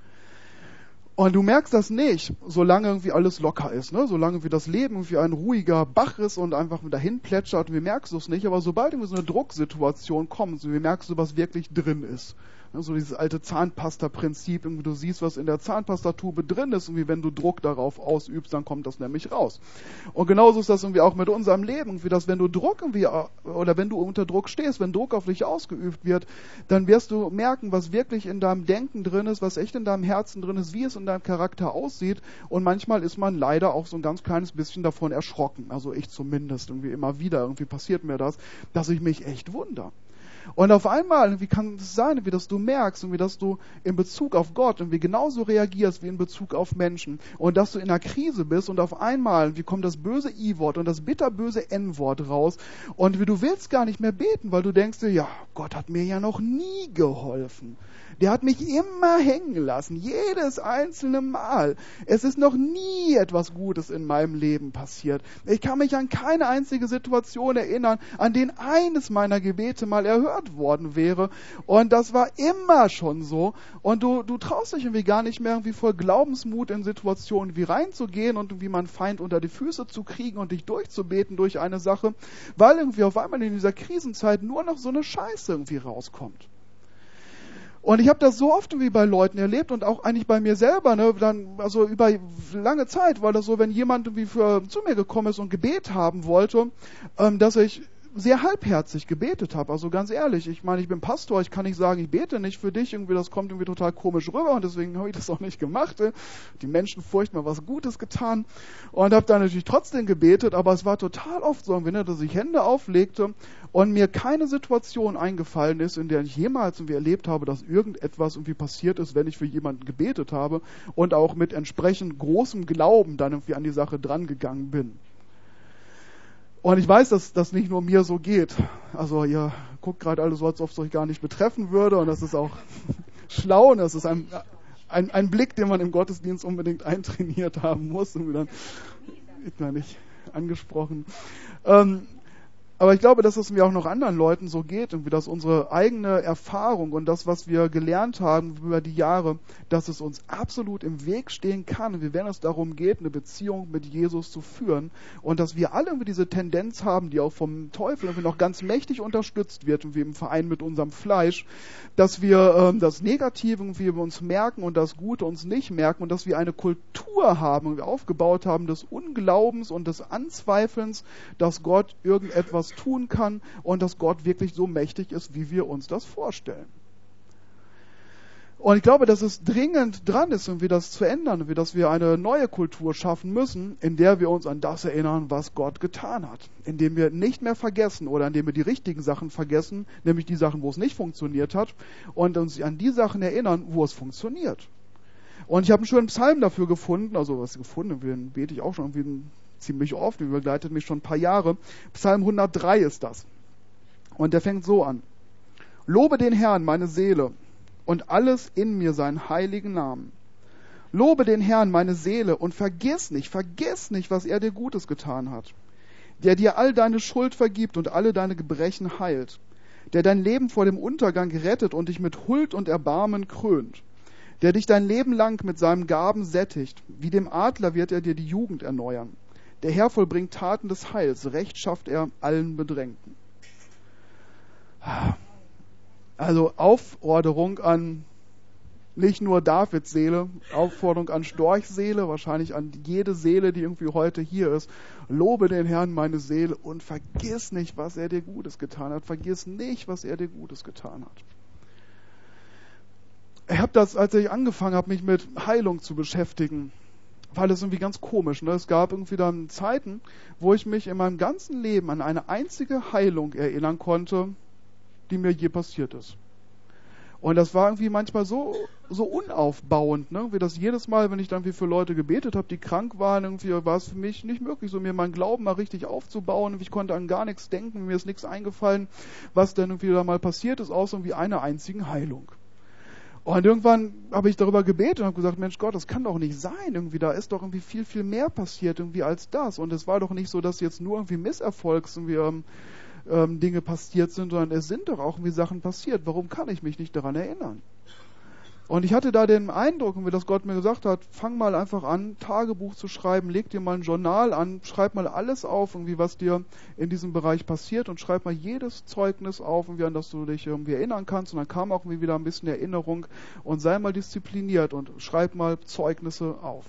Und du merkst das nicht, solange irgendwie alles locker ist, ne? Solange wie das Leben irgendwie ein ruhiger Bach ist und einfach dahin plätschert, wir merkst es nicht, aber sobald irgendwie so eine Drucksituation kommt, so wie merkst du, was wirklich drin ist. Ne? So dieses alte Zahnpasta-Prinzip, irgendwie du siehst, was in der Zahnpastatube drin ist und wie wenn du Druck darauf ausübst, dann kommt das nämlich raus. Und genauso ist das irgendwie auch mit unserem Leben, irgendwie, dass wenn du Druck irgendwie, oder wenn du unter Druck stehst, wenn Druck auf dich ausgeübt wird, dann wirst du merken, was wirklich in deinem Denken drin ist, was echt in deinem Herzen drin ist, wie es in deinem Charakter aussieht. Und manchmal ist man leider auch so ein ganz kleines bisschen davon erschrocken. Also ich zumindest, irgendwie immer wieder, irgendwie passiert mir das, dass ich mich echt wundere. Und auf einmal, wie kann es sein, wie dass du merkst und wie dass du in Bezug auf Gott und wie genauso reagierst wie in Bezug auf Menschen und dass du in einer Krise bist und auf einmal, wie kommt das böse I-Wort und das bitterböse N-Wort raus und wie du willst gar nicht mehr beten, weil du denkst dir, ja, Gott hat mir ja noch nie geholfen. Der hat mich immer hängen lassen, jedes einzelne Mal. Es ist noch nie etwas Gutes in meinem Leben passiert. Ich kann mich an keine einzige Situation erinnern, an den eines meiner Gebete mal erhört worden wäre. Und das war immer schon so. Und du, du traust dich irgendwie gar nicht mehr, irgendwie voll Glaubensmut in Situationen wie reinzugehen und irgendwie meinen Feind unter die Füße zu kriegen und dich durchzubeten durch eine Sache, weil irgendwie auf einmal in dieser Krisenzeit nur noch so eine Scheiße irgendwie rauskommt. Und ich habe das so oft wie bei Leuten erlebt und auch eigentlich bei mir selber, ne, dann, also über lange Zeit war das so, wenn jemand irgendwie für, zu mir gekommen ist und Gebet haben wollte, ähm, dass ich sehr halbherzig gebetet habe. Also ganz ehrlich, ich meine, ich bin Pastor, ich kann nicht sagen, ich bete nicht für dich, irgendwie das kommt irgendwie total komisch rüber und deswegen habe ich das auch nicht gemacht. Die Menschenfurcht mal was Gutes getan und habe dann natürlich trotzdem gebetet, aber es war total oft so, dass ich Hände auflegte und mir keine Situation eingefallen ist, in der ich jemals irgendwie erlebt habe, dass irgendetwas irgendwie passiert ist, wenn ich für jemanden gebetet habe und auch mit entsprechend großem Glauben dann irgendwie an die Sache drangegangen bin. Und ich weiß, dass das nicht nur mir so geht. Also ihr guckt gerade alle so, als ob es euch gar nicht betreffen würde. Und das ist auch schlau. Und das ist ein, ein, ein Blick, den man im Gottesdienst unbedingt eintrainiert haben muss. Und dann ist man nicht angesprochen. Ähm, Aber ich glaube, dass es mir auch noch anderen Leuten so geht und wie das unsere eigene Erfahrung und das, was wir gelernt haben über die Jahre, dass es uns absolut im Weg stehen kann, wie wenn es darum geht, eine Beziehung mit Jesus zu führen und dass wir alle irgendwie diese Tendenz haben, die auch vom Teufel irgendwie noch ganz mächtig unterstützt wird, wie im Verein mit unserem Fleisch, dass wir ähm, das Negative irgendwie über uns merken und das Gute uns nicht merken und dass wir eine Kultur haben und wir aufgebaut haben des Unglaubens und des Anzweifelns, dass Gott irgendetwas tun kann und dass Gott wirklich so mächtig ist, wie wir uns das vorstellen. Und ich glaube, dass es dringend dran ist, irgendwie das zu ändern, wie dass wir eine neue Kultur schaffen müssen, in der wir uns an das erinnern, was Gott getan hat. Indem wir nicht mehr vergessen oder indem wir die richtigen Sachen vergessen, nämlich die Sachen, wo es nicht funktioniert hat, und uns an die Sachen erinnern, wo es funktioniert. Und ich habe einen schönen Psalm dafür gefunden, also was gefunden, den bete ich auch schon irgendwie ziemlich oft, die begleitet mich schon ein paar Jahre. Psalm hundertdrei ist das. Und der fängt so an. Lobe den Herrn, meine Seele, und alles in mir seinen heiligen Namen. Lobe den Herrn, meine Seele, und vergiss nicht, vergiss nicht, was er dir Gutes getan hat. der dir all deine Schuld vergibt und alle deine Gebrechen heilt, der dein Leben vor dem Untergang rettet und dich mit Huld und Erbarmen krönt, der dich dein Leben lang mit seinen Gaben sättigt, wie dem Adler wird er dir die Jugend erneuern. Der Herr vollbringt Taten des Heils, Recht schafft er allen Bedrängten. Also Aufforderung an nicht nur Davids Seele, Aufforderung an Storchs Seele, wahrscheinlich an jede Seele, die irgendwie heute hier ist. Lobe den Herrn, meine Seele, und vergiss nicht, was er dir Gutes getan hat. Vergiss nicht, was er dir Gutes getan hat. Ich habe das, als ich angefangen habe, mich mit Heilung zu beschäftigen, war das irgendwie ganz komisch. Ne? Es gab irgendwie dann Zeiten, wo ich mich in meinem ganzen Leben an eine einzige Heilung erinnern konnte, die mir je passiert ist. Und das war irgendwie manchmal so, so unaufbauend, ne? Wie das jedes Mal, wenn ich dann wie für Leute gebetet habe, die krank waren, irgendwie war es für mich nicht möglich, so mir meinen Glauben mal richtig aufzubauen. Ich konnte an gar nichts denken, mir ist nichts eingefallen, was denn irgendwie da mal passiert ist, außer irgendwie einer einzigen Heilung. Und irgendwann habe ich darüber gebetet und habe gesagt, Mensch Gott, das kann doch nicht sein, irgendwie da ist doch irgendwie viel, viel mehr passiert irgendwie als das. Und es war doch nicht so, dass jetzt nur irgendwie Misserfolgs irgendwie ähm, ähm, Dinge passiert sind, sondern es sind doch auch irgendwie Sachen passiert. Warum kann ich mich nicht daran erinnern? Und ich hatte da den Eindruck, wie das Gott mir gesagt hat, fang mal einfach an, Tagebuch zu schreiben, leg dir mal ein Journal an, schreib mal alles auf, irgendwie was dir in diesem Bereich passiert und schreib mal jedes Zeugnis auf, irgendwie an das du dich irgendwie erinnern kannst. Und dann kam auch irgendwie wieder ein bisschen Erinnerung und sei mal diszipliniert und schreib mal Zeugnisse auf.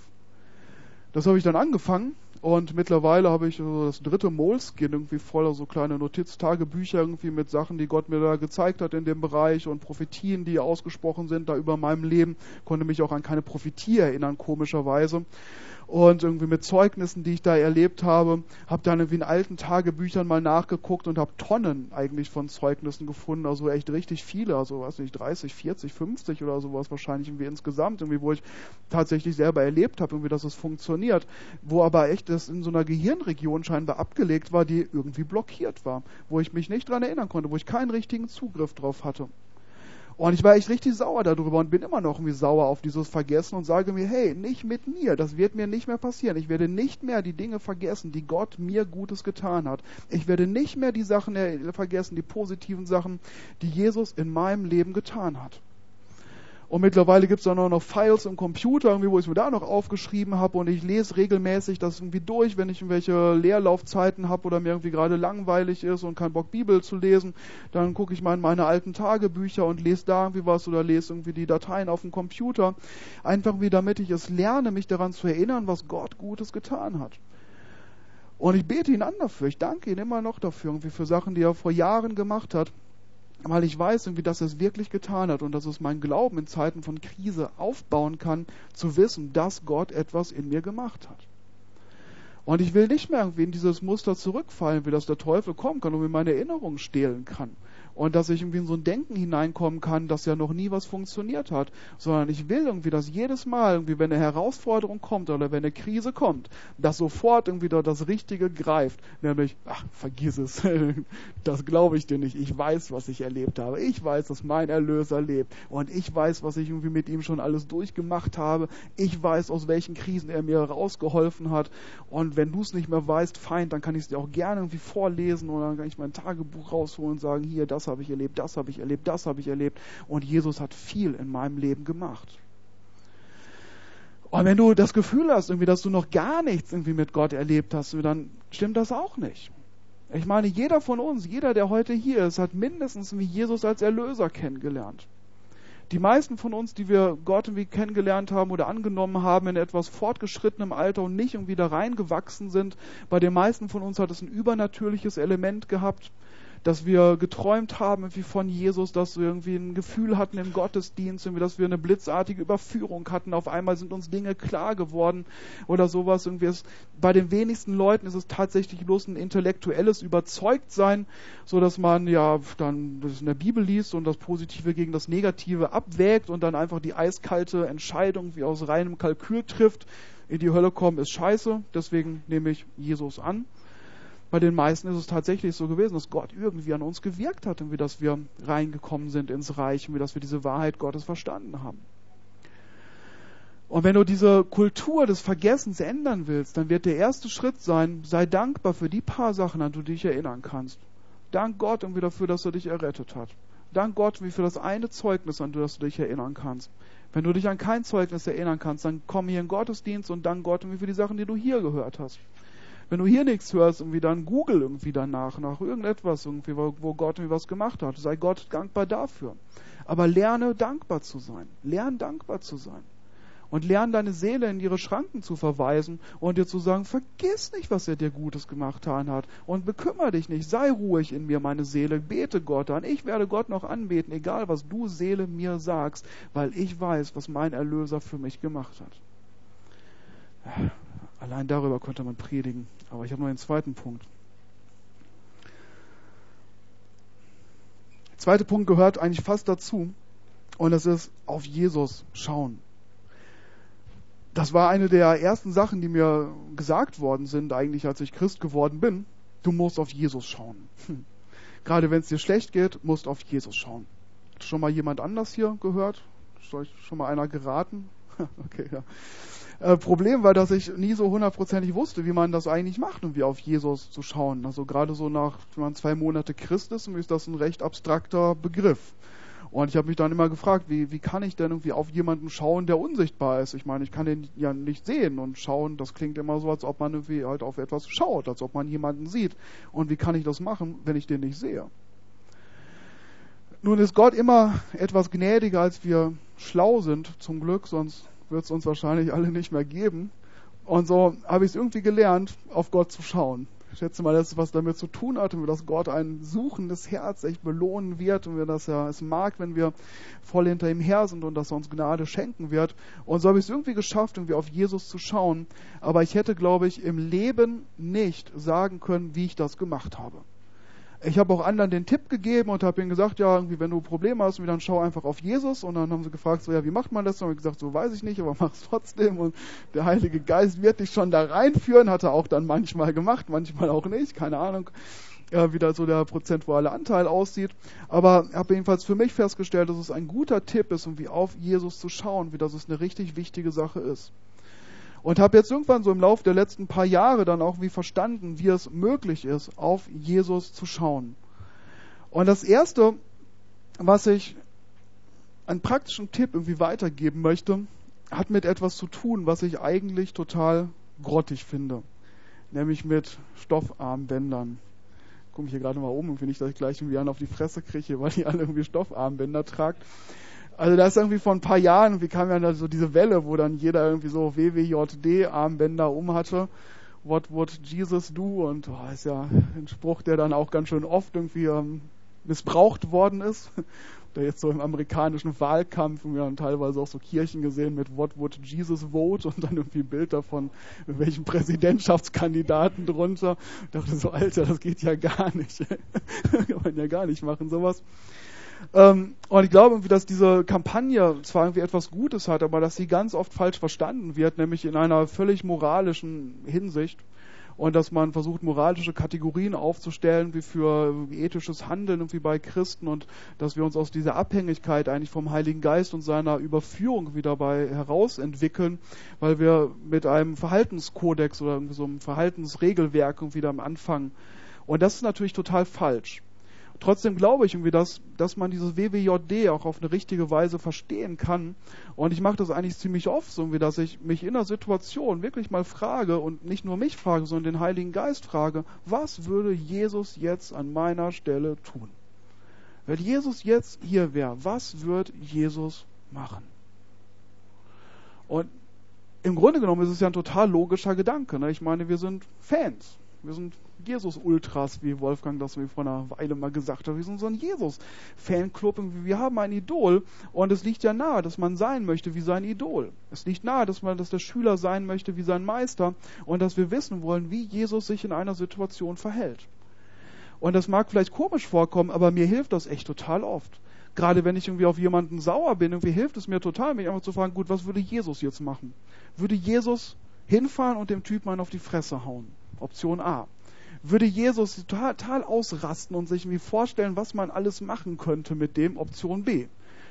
Das habe ich dann angefangen. Und mittlerweile habe ich so das dritte Moleskin irgendwie voller so kleine Notiztagebücher irgendwie mit Sachen, die Gott mir da gezeigt hat in dem Bereich und Prophetien, die ausgesprochen sind da über meinem Leben. Konnte mich auch an keine Prophetie erinnern, komischerweise. Und irgendwie mit Zeugnissen, die ich da erlebt habe, habe dann irgendwie in alten Tagebüchern mal nachgeguckt und habe Tonnen eigentlich von Zeugnissen gefunden, also echt richtig viele, also weiß nicht, dreißig, vierzig, fünfzig oder sowas wahrscheinlich irgendwie insgesamt, irgendwie, wo ich tatsächlich selber erlebt habe, irgendwie, dass es funktioniert, wo aber echt das in so einer Gehirnregion scheinbar abgelegt war, die irgendwie blockiert war, wo ich mich nicht dran erinnern konnte, wo ich keinen richtigen Zugriff drauf hatte. Und ich war echt richtig sauer darüber und bin immer noch irgendwie sauer auf dieses Vergessen und sage mir, hey, nicht mit mir, das wird mir nicht mehr passieren. Ich werde nicht mehr die Dinge vergessen, die Gott mir Gutes getan hat. Ich werde nicht mehr die Sachen vergessen, die positiven Sachen, die Jesus in meinem Leben getan hat. Und mittlerweile gibt es dann auch noch Files im Computer, irgendwie, wo ich mir da noch aufgeschrieben habe und ich lese regelmäßig das irgendwie durch, wenn ich irgendwelche Leerlaufzeiten habe oder mir irgendwie gerade langweilig ist und keinen Bock Bibel zu lesen, dann gucke ich mal in meine alten Tagebücher und lese da irgendwie was oder lese irgendwie die Dateien auf dem Computer. Einfach wie damit ich es lerne, mich daran zu erinnern, was Gott Gutes getan hat. Und ich bete ihn an dafür, ich danke ihm immer noch dafür, irgendwie für Sachen, die er vor Jahren gemacht hat. Weil ich weiß irgendwie, dass er es wirklich getan hat und dass es meinen Glauben in Zeiten von Krise aufbauen kann, zu wissen, dass Gott etwas in mir gemacht hat. Und ich will nicht mehr irgendwie in dieses Muster zurückfallen, wie das der Teufel kommen kann und mir meine Erinnerungen stehlen kann. Und dass ich irgendwie in so ein Denken hineinkommen kann, dass ja noch nie was funktioniert hat. Sondern ich will irgendwie, dass jedes Mal, irgendwie, wenn eine Herausforderung kommt oder wenn eine Krise kommt, dass sofort irgendwie da das Richtige greift. Nämlich, ach, vergiss es. Das glaube ich dir nicht. Ich weiß, was ich erlebt habe. Ich weiß, dass mein Erlöser lebt. Und ich weiß, was ich irgendwie mit ihm schon alles durchgemacht habe. Ich weiß, aus welchen Krisen er mir rausgeholfen hat. Und wenn du es nicht mehr weißt, fein, dann kann ich es dir auch gerne irgendwie vorlesen oder dann kann ich mein Tagebuch rausholen und sagen, hier, das habe ich erlebt, das habe ich erlebt, das habe ich erlebt. Und Jesus hat viel in meinem Leben gemacht. Und wenn du das Gefühl hast, irgendwie, dass du noch gar nichts irgendwie mit Gott erlebt hast, dann stimmt das auch nicht. Ich meine, jeder von uns, jeder, der heute hier ist, hat mindestens wie Jesus als Erlöser kennengelernt. Die meisten von uns, die wir Gott irgendwie kennengelernt haben oder angenommen haben in etwas fortgeschrittenem Alter und nicht irgendwie da reingewachsen sind, bei den meisten von uns hat es ein übernatürliches Element gehabt, dass wir geträumt haben irgendwie von Jesus, dass wir irgendwie ein Gefühl hatten im Gottesdienst, irgendwie, dass wir eine blitzartige Überführung hatten, auf einmal sind uns Dinge klar geworden oder sowas. Irgendwie ist, bei den wenigsten Leuten ist es tatsächlich bloß ein intellektuelles Überzeugtsein, so dass man ja dann das in der Bibel liest und das Positive gegen das Negative abwägt und dann einfach die eiskalte Entscheidung wie aus reinem Kalkül trifft. In die Hölle kommen ist scheiße, deswegen nehme ich Jesus an. Bei den meisten ist es tatsächlich so gewesen, dass Gott irgendwie an uns gewirkt hat und wie dass wir reingekommen sind ins Reich und wie dass wir diese Wahrheit Gottes verstanden haben. Und wenn du diese Kultur des Vergessens ändern willst, dann wird der erste Schritt sein, sei dankbar für die paar Sachen, an die du dich erinnern kannst. Dank Gott irgendwie dafür, dass er dich errettet hat. Dank Gott wie für das eine Zeugnis, an das du dich erinnern kannst. Wenn du dich an kein Zeugnis erinnern kannst, dann komm hier in den Gottesdienst und dank Gott irgendwie für die Sachen, die du hier gehört hast. Wenn du hier nichts hörst, irgendwie dann Google irgendwie danach, nach irgendetwas irgendwie, wo, wo Gott irgendwie was gemacht hat. Sei Gott dankbar dafür. Aber lerne dankbar zu sein. Lern dankbar zu sein. Und lern deine Seele in ihre Schranken zu verweisen und dir zu sagen, vergiss nicht, was er dir Gutes gemacht hat. Und bekümmere dich nicht, sei ruhig in mir, meine Seele, bete Gott an. Ich werde Gott noch anbeten, egal was du, Seele, mir sagst, weil ich weiß, was mein Erlöser für mich gemacht hat. Allein darüber könnte man predigen. Aber ich habe noch einen zweiten Punkt. Der zweite Punkt gehört eigentlich fast dazu. Und das ist auf Jesus schauen. Das war eine der ersten Sachen, die mir gesagt worden sind, eigentlich als ich Christ geworden bin. Du musst auf Jesus schauen. Hm. Gerade wenn es dir schlecht geht, musst du auf Jesus schauen. Hat schon mal jemand anders hier gehört? Ist euch schon mal einer geraten? Okay, ja. Äh, Problem war, dass ich nie so hundertprozentig wusste, wie man das eigentlich macht, um wie auf Jesus zu schauen. Also gerade so nach, wenn man zwei Monate Christ ist, ist das ein recht abstrakter Begriff. Und ich habe mich dann immer gefragt, wie, wie kann ich denn irgendwie auf jemanden schauen, der unsichtbar ist? Ich meine, ich kann den ja nicht sehen und schauen, das klingt immer so, als ob man irgendwie halt auf etwas schaut, als ob man jemanden sieht. Und wie kann ich das machen, wenn ich den nicht sehe? Nun ist Gott immer etwas gnädiger, als wir schlau sind, zum Glück, sonst wird es uns wahrscheinlich alle nicht mehr geben. Und so habe ich es irgendwie gelernt, auf Gott zu schauen. Ich schätze mal, das ist was damit zu tun hat, und dass Gott ein suchendes Herz echt belohnen wird und wir das ja es mag, wenn wir voll hinter ihm her sind und dass er uns Gnade schenken wird. Und so habe ich es irgendwie geschafft, irgendwie auf Jesus zu schauen. Aber ich hätte, glaube ich, im Leben nicht sagen können, wie ich das gemacht habe. Ich habe auch anderen den Tipp gegeben und habe ihnen gesagt, ja, irgendwie, wenn du Probleme hast, dann schau einfach auf Jesus. Und dann haben sie gefragt, so, ja, wie macht man das? Und ich gesagt, so weiß ich nicht, aber mach's trotzdem. Und der Heilige Geist wird dich schon da reinführen, hat er auch dann manchmal gemacht, manchmal auch nicht, keine Ahnung, äh, wie da so der prozentuale Anteil aussieht. Aber ich habe jedenfalls für mich festgestellt, dass es ein guter Tipp ist, irgendwie auf Jesus zu schauen, wie das es eine richtig wichtige Sache ist. Und habe jetzt irgendwann so im Laufe der letzten paar Jahre dann auch wie verstanden, wie es möglich ist, auf Jesus zu schauen. Und das Erste, was ich an praktischen Tipp irgendwie weitergeben möchte, hat mit etwas zu tun, was ich eigentlich total grottig finde. Nämlich mit Stoffarmbändern. Ich gucke mich hier gerade mal um, irgendwie nicht, dass ich gleich irgendwie einen auf die Fresse kriege, weil die alle irgendwie Stoffarmbänder tragt. Also da ist irgendwie vor ein paar Jahren, wie kam ja da so diese Welle, wo dann jeder irgendwie so W W J D-Armbänder um hatte. What would Jesus do? Und oh, ist ja ein Spruch, der dann auch ganz schön oft irgendwie ähm, missbraucht worden ist. Da jetzt so im amerikanischen Wahlkampf, wir haben teilweise auch so Kirchen gesehen mit What would Jesus vote? Und dann irgendwie ein Bild davon, mit welchen Präsidentschaftskandidaten drunter. Ich dachte so, Alter, das geht ja gar nicht. Kann man ja gar nicht machen, sowas. Ähm, und ich glaube irgendwie, dass diese Kampagne zwar irgendwie etwas Gutes hat, aber dass sie ganz oft falsch verstanden wird, nämlich in einer völlig moralischen Hinsicht. Und dass man versucht, moralische Kategorien aufzustellen, wie für ethisches Handeln irgendwie bei Christen, und dass wir uns aus dieser Abhängigkeit eigentlich vom Heiligen Geist und seiner Überführung wieder dabei herausentwickeln, weil wir mit einem Verhaltenskodex oder irgendwie so einem Verhaltensregelwerk irgendwie am Anfang. Und das ist natürlich total falsch. Trotzdem glaube ich irgendwie, dass, dass man dieses W W J D auch auf eine richtige Weise verstehen kann. Und ich mache das eigentlich ziemlich oft so, dass ich mich in einer Situation wirklich mal frage und nicht nur mich frage, sondern den Heiligen Geist frage, was würde Jesus jetzt an meiner Stelle tun? Wenn Jesus jetzt hier wäre, was wird Jesus machen? Und im Grunde genommen ist es ja ein total logischer Gedanke. Ne? Ich meine, wir sind Fans. Wir sind Jesus-Ultras, wie Wolfgang das mir vor einer Weile mal gesagt hat. Wir sind so ein Jesus-Fanclub. Wir haben ein Idol und es liegt ja nahe, dass man sein möchte wie sein Idol. Es liegt nahe, dass man, dass der Schüler sein möchte wie sein Meister und dass wir wissen wollen, wie Jesus sich in einer Situation verhält. Und das mag vielleicht komisch vorkommen, aber mir hilft das echt total oft. Gerade wenn ich irgendwie auf jemanden sauer bin, irgendwie hilft es mir total, mich einfach zu fragen, gut, was würde Jesus jetzt machen? Würde Jesus hinfahren und dem Typen einen auf die Fresse hauen? Option A. Würde Jesus total, total ausrasten und sich irgendwie vorstellen, was man alles machen könnte mit dem? Option B.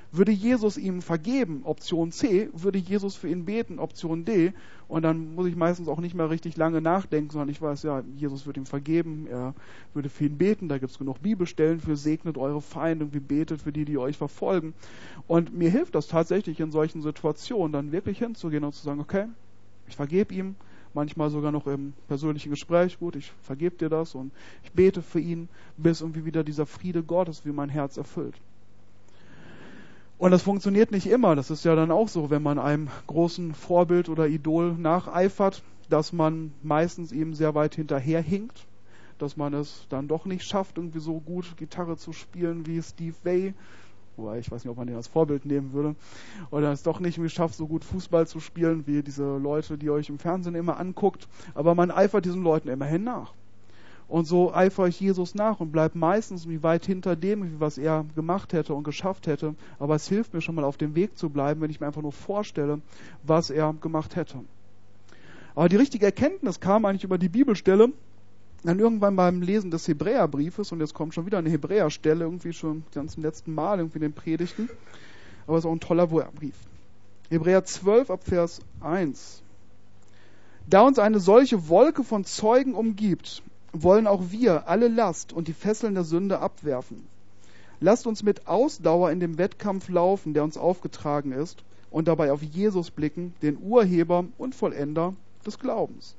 Würde Jesus ihm vergeben, Option C, würde Jesus für ihn beten, Option D, und dann muss ich meistens auch nicht mehr richtig lange nachdenken, sondern ich weiß, ja, Jesus wird ihm vergeben, er würde für ihn beten, da gibt es genug Bibelstellen für, segnet eure Feinde, irgendwie betet für die, die euch verfolgen. Und mir hilft das tatsächlich in solchen Situationen, dann wirklich hinzugehen und zu sagen, okay, ich vergebe ihm, manchmal sogar noch im persönlichen Gespräch, gut, ich vergebe dir das und ich bete für ihn, bis irgendwie wieder dieser Friede Gottes wie mein Herz erfüllt. Und das funktioniert nicht immer. Das ist ja dann auch so, wenn man einem großen Vorbild oder Idol nacheifert, dass man meistens eben sehr weit hinterherhinkt, dass man es dann doch nicht schafft, irgendwie so gut Gitarre zu spielen wie Steve Vai, wobei ich weiß nicht, ob man den als Vorbild nehmen würde, oder es doch nicht irgendwie schafft, so gut Fußball zu spielen wie diese Leute, die euch im Fernsehen immer anguckt, aber man eifert diesen Leuten immerhin nach. Und so eifere ich Jesus nach und bleibe meistens wie weit hinter dem, wie was er gemacht hätte und geschafft hätte. Aber es hilft mir schon mal auf dem Weg zu bleiben, wenn ich mir einfach nur vorstelle, was er gemacht hätte. Aber die richtige Erkenntnis kam eigentlich über die Bibelstelle, dann irgendwann beim Lesen des Hebräerbriefes, und jetzt kommt schon wieder eine Hebräerstelle, irgendwie schon ganz zum letzten Mal irgendwie in den Predigten. Aber es ist auch ein toller Brief. Hebräer zwölf ab Vers eins. Da uns eine solche Wolke von Zeugen umgibt, wollen auch wir alle Last und die Fesseln der Sünde abwerfen. Lasst uns mit Ausdauer in dem Wettkampf laufen, der uns aufgetragen ist, und dabei auf Jesus blicken, den Urheber und Vollender des Glaubens.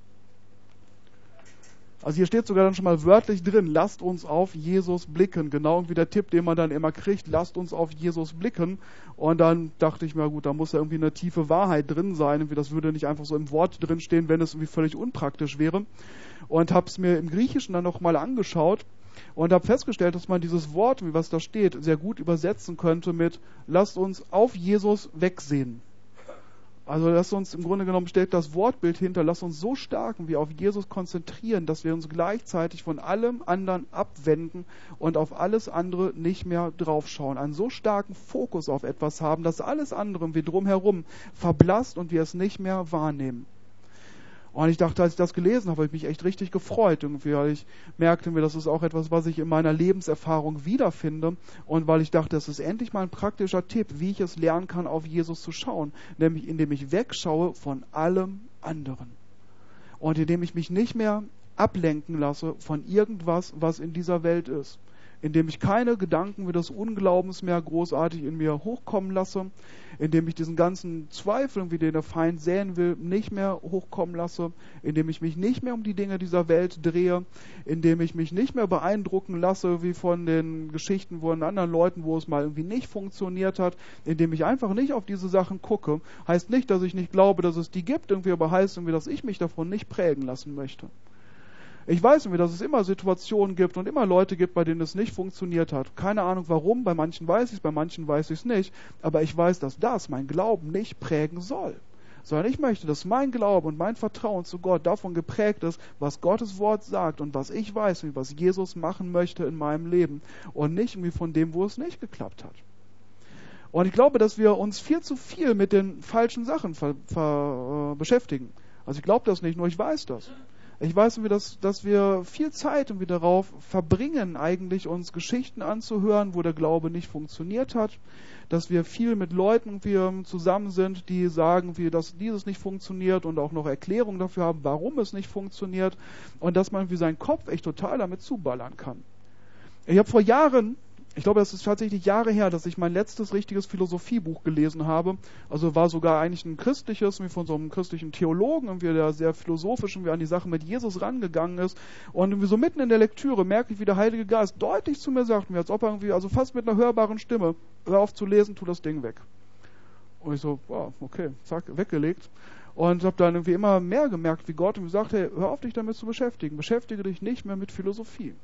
Also hier steht sogar dann schon mal wörtlich drin, lasst uns auf Jesus blicken. Genau wie der Tipp, den man dann immer kriegt, lasst uns auf Jesus blicken. Und dann dachte ich mir, gut, da muss ja irgendwie eine tiefe Wahrheit drin sein. Irgendwie das würde nicht einfach so im Wort drin stehen, wenn es irgendwie völlig unpraktisch wäre. Und habe es mir im Griechischen dann nochmal angeschaut und habe festgestellt, dass man dieses Wort, wie was da steht, sehr gut übersetzen könnte mit lasst uns auf Jesus wegsehen. Also lasst uns im Grunde genommen stellt das Wortbild hinter, lasst uns so stark wie auf Jesus konzentrieren, dass wir uns gleichzeitig von allem anderen abwenden und auf alles andere nicht mehr draufschauen. Einen so starken Fokus auf etwas haben, dass alles andere wie drumherum verblasst und wir es nicht mehr wahrnehmen. Und ich dachte, als ich das gelesen habe, habe ich mich echt richtig gefreut irgendwie, weil ich merkte mir, das ist auch etwas, was ich in meiner Lebenserfahrung wiederfinde und weil ich dachte, das ist endlich mal ein praktischer Tipp, wie ich es lernen kann, auf Jesus zu schauen, nämlich indem ich wegschaue von allem anderen und indem ich mich nicht mehr ablenken lasse von irgendwas, was in dieser Welt ist, indem ich keine Gedanken wie des Unglaubens mehr großartig in mir hochkommen lasse, indem ich diesen ganzen Zweifel, wie den der Feind säen will, nicht mehr hochkommen lasse, indem ich mich nicht mehr um die Dinge dieser Welt drehe, indem ich mich nicht mehr beeindrucken lasse, wie von den Geschichten von anderen Leuten, wo es mal irgendwie nicht funktioniert hat, indem ich einfach nicht auf diese Sachen gucke. Heißt nicht, dass ich nicht glaube, dass es die gibt, irgendwie, aber heißt irgendwie, dass ich mich davon nicht prägen lassen möchte. Ich weiß irgendwie, dass es immer Situationen gibt und immer Leute gibt, bei denen es nicht funktioniert hat. Keine Ahnung warum, bei manchen weiß ich es, bei manchen weiß ich es nicht. Aber ich weiß, dass das mein Glauben nicht prägen soll. Sondern ich möchte, dass mein Glaube und mein Vertrauen zu Gott davon geprägt ist, was Gottes Wort sagt und was ich weiß, was Jesus machen möchte in meinem Leben. Und nicht irgendwie von dem, wo es nicht geklappt hat. Und ich glaube, dass wir uns viel zu viel mit den falschen Sachen ver, ver, äh, beschäftigen. Also ich glaube das nicht, nur ich weiß das. Ich weiß, dass, dass wir viel Zeit irgendwie darauf verbringen, eigentlich uns Geschichten anzuhören, wo der Glaube nicht funktioniert hat. Dass wir viel mit Leuten irgendwie zusammen sind, die sagen, wie, dass dieses nicht funktioniert und auch noch Erklärungen dafür haben, warum es nicht funktioniert. Und dass man wie seinen Kopf echt total damit zuballern kann. Ich habe vor Jahren, ich glaube, das ist tatsächlich Jahre her, dass ich mein letztes richtiges Philosophiebuch gelesen habe. Also war sogar eigentlich ein christliches, wie von so einem christlichen Theologen, irgendwie, der sehr philosophisch irgendwie an die Sache mit Jesus rangegangen ist. Und irgendwie so mitten in der Lektüre merke ich, wie der Heilige Geist deutlich zu mir sagt, mir als ob er irgendwie, also fast mit einer hörbaren Stimme, hör auf zu lesen, tu das Ding weg. Und ich so, wow, okay, zack, weggelegt. Und habe dann irgendwie immer mehr gemerkt, wie Gott mir sagt, hey, hör auf dich damit zu beschäftigen, beschäftige dich nicht mehr mit Philosophie.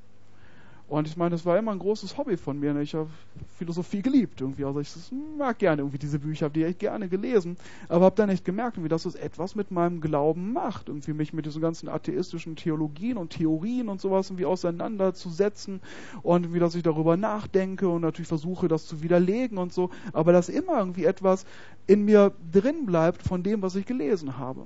Und ich meine, das war immer ein großes Hobby von mir. Ne? Ich habe Philosophie geliebt irgendwie. Also ich mag gerne irgendwie diese Bücher, habe die echt gerne gelesen. Aber habe dann echt gemerkt, irgendwie, dass es etwas mit meinem Glauben macht. Irgendwie mich mit diesen ganzen atheistischen Theologien und Theorien und sowas irgendwie auseinanderzusetzen. Und wie dass ich darüber nachdenke und natürlich versuche, das zu widerlegen und so. Aber dass immer irgendwie etwas in mir drin bleibt von dem, was ich gelesen habe.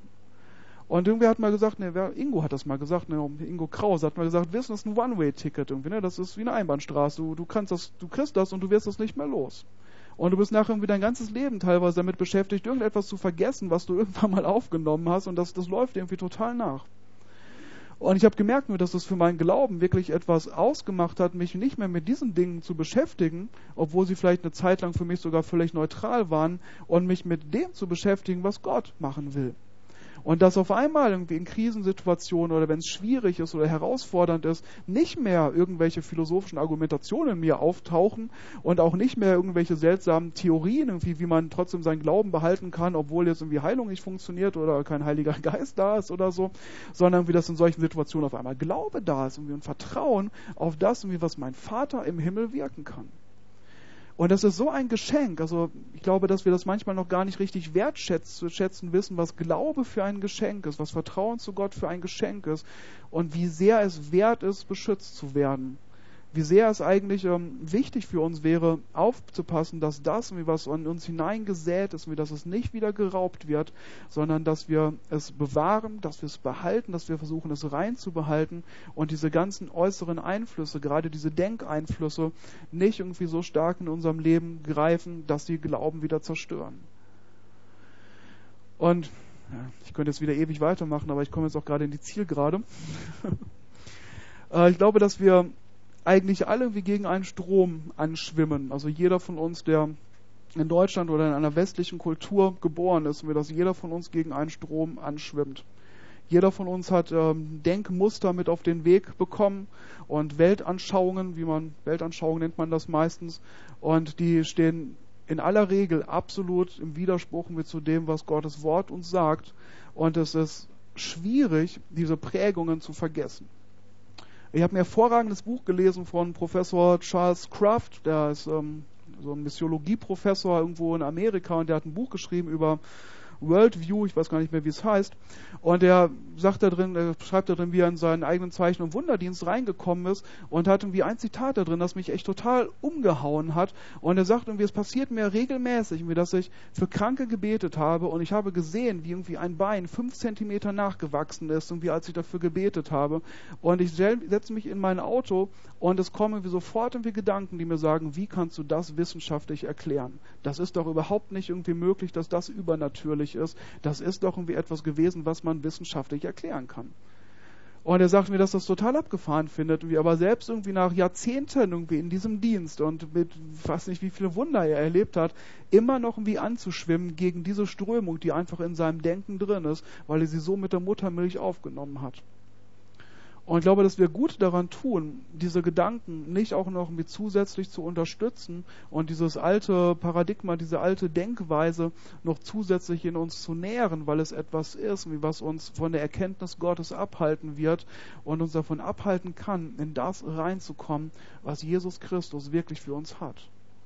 Und irgendwer hat mal gesagt, ne, wer, Ingo hat das mal gesagt, ne, Ingo Krause hat mal gesagt, Wissen ist ein One-Way-Ticket irgendwie, ne, das ist wie eine Einbahnstraße, du, du kannst das, du kriegst das und du wirst das nicht mehr los. Und du bist nachher irgendwie dein ganzes Leben teilweise damit beschäftigt, irgendetwas zu vergessen, was du irgendwann mal aufgenommen hast, und das, das läuft irgendwie total nach. Und ich habe gemerkt nur, dass es für meinen Glauben wirklich etwas ausgemacht hat, mich nicht mehr mit diesen Dingen zu beschäftigen, obwohl sie vielleicht eine Zeit lang für mich sogar völlig neutral waren, und mich mit dem zu beschäftigen, was Gott machen will. Und dass auf einmal irgendwie in Krisensituationen oder wenn es schwierig ist oder herausfordernd ist, nicht mehr irgendwelche philosophischen Argumentationen in mir auftauchen und auch nicht mehr irgendwelche seltsamen Theorien, irgendwie, wie man trotzdem seinen Glauben behalten kann, obwohl jetzt irgendwie Heilung nicht funktioniert oder kein Heiliger Geist da ist oder so, sondern irgendwie, dass in solchen Situationen auf einmal Glaube da ist, irgendwie ein Vertrauen auf das, irgendwie, was mein Vater im Himmel wirken kann. Und das ist so ein Geschenk. Also ich glaube, dass wir das manchmal noch gar nicht richtig wertschätzen wissen, was Glaube für ein Geschenk ist, was Vertrauen zu Gott für ein Geschenk ist und wie sehr es wert ist, beschützt zu werden. Wie sehr es eigentlich ähm, wichtig für uns wäre, aufzupassen, dass das, was in uns hineingesät ist, dass es nicht wieder geraubt wird, sondern dass wir es bewahren, dass wir es behalten, dass wir versuchen, es rein zu behalten und diese ganzen äußeren Einflüsse, gerade diese Denkeinflüsse, nicht irgendwie so stark in unserem Leben greifen, dass sie Glauben wieder zerstören. Und ja, ich könnte jetzt wieder ewig weitermachen, aber ich komme jetzt auch gerade in die Zielgerade. äh, ich glaube, dass wir eigentlich alle irgendwie gegen einen Strom anschwimmen. Also jeder von uns, der in Deutschland oder in einer westlichen Kultur geboren ist, dass jeder von uns gegen einen Strom anschwimmt. Jeder von uns hat ähm, Denkmuster mit auf den Weg bekommen und Weltanschauungen, wie man, Weltanschauungen nennt man das meistens, und die stehen in aller Regel absolut im Widerspruch mit zu dem, was Gottes Wort uns sagt, und es ist schwierig, diese Prägungen zu vergessen. Ich habe ein hervorragendes Buch gelesen von Professor Charles Kraft, der ist ähm, so ein Missiologieprofessor irgendwo in Amerika, und der hat ein Buch geschrieben über Worldview, ich weiß gar nicht mehr, wie es heißt, und er sagt da drin, er schreibt da drin, wie er in seinen eigenen Zeichen- und Wunderdienst reingekommen ist, und hat irgendwie ein Zitat da drin, das mich echt total umgehauen hat, und er sagt irgendwie, es passiert mir regelmäßig, irgendwie, dass ich für Kranke gebetet habe, und ich habe gesehen, wie irgendwie ein Bein fünf Zentimeter nachgewachsen ist, irgendwie, als ich dafür gebetet habe, und ich setze mich in mein Auto, und es kommen irgendwie sofort irgendwie Gedanken, die mir sagen, wie kannst du das wissenschaftlich erklären? Das ist doch überhaupt nicht irgendwie möglich, dass das übernatürlich ist. Das ist doch irgendwie etwas gewesen, was man wissenschaftlich erklären kann. Und er sagt mir, dass das total abgefahren findet, irgendwie, aber selbst irgendwie nach Jahrzehnten irgendwie in diesem Dienst und mit, ich weiß nicht, wie viele Wunder er erlebt hat, immer noch irgendwie anzuschwimmen gegen diese Strömung, die einfach in seinem Denken drin ist, weil er sie so mit der Muttermilch aufgenommen hat. Und ich glaube, dass wir gut daran tun, diese Gedanken nicht auch noch irgendwie zusätzlich zu unterstützen und dieses alte Paradigma, diese alte Denkweise noch zusätzlich in uns zu nähren, weil es etwas ist, was uns von der Erkenntnis Gottes abhalten wird und uns davon abhalten kann, in das reinzukommen, was Jesus Christus wirklich für uns hat.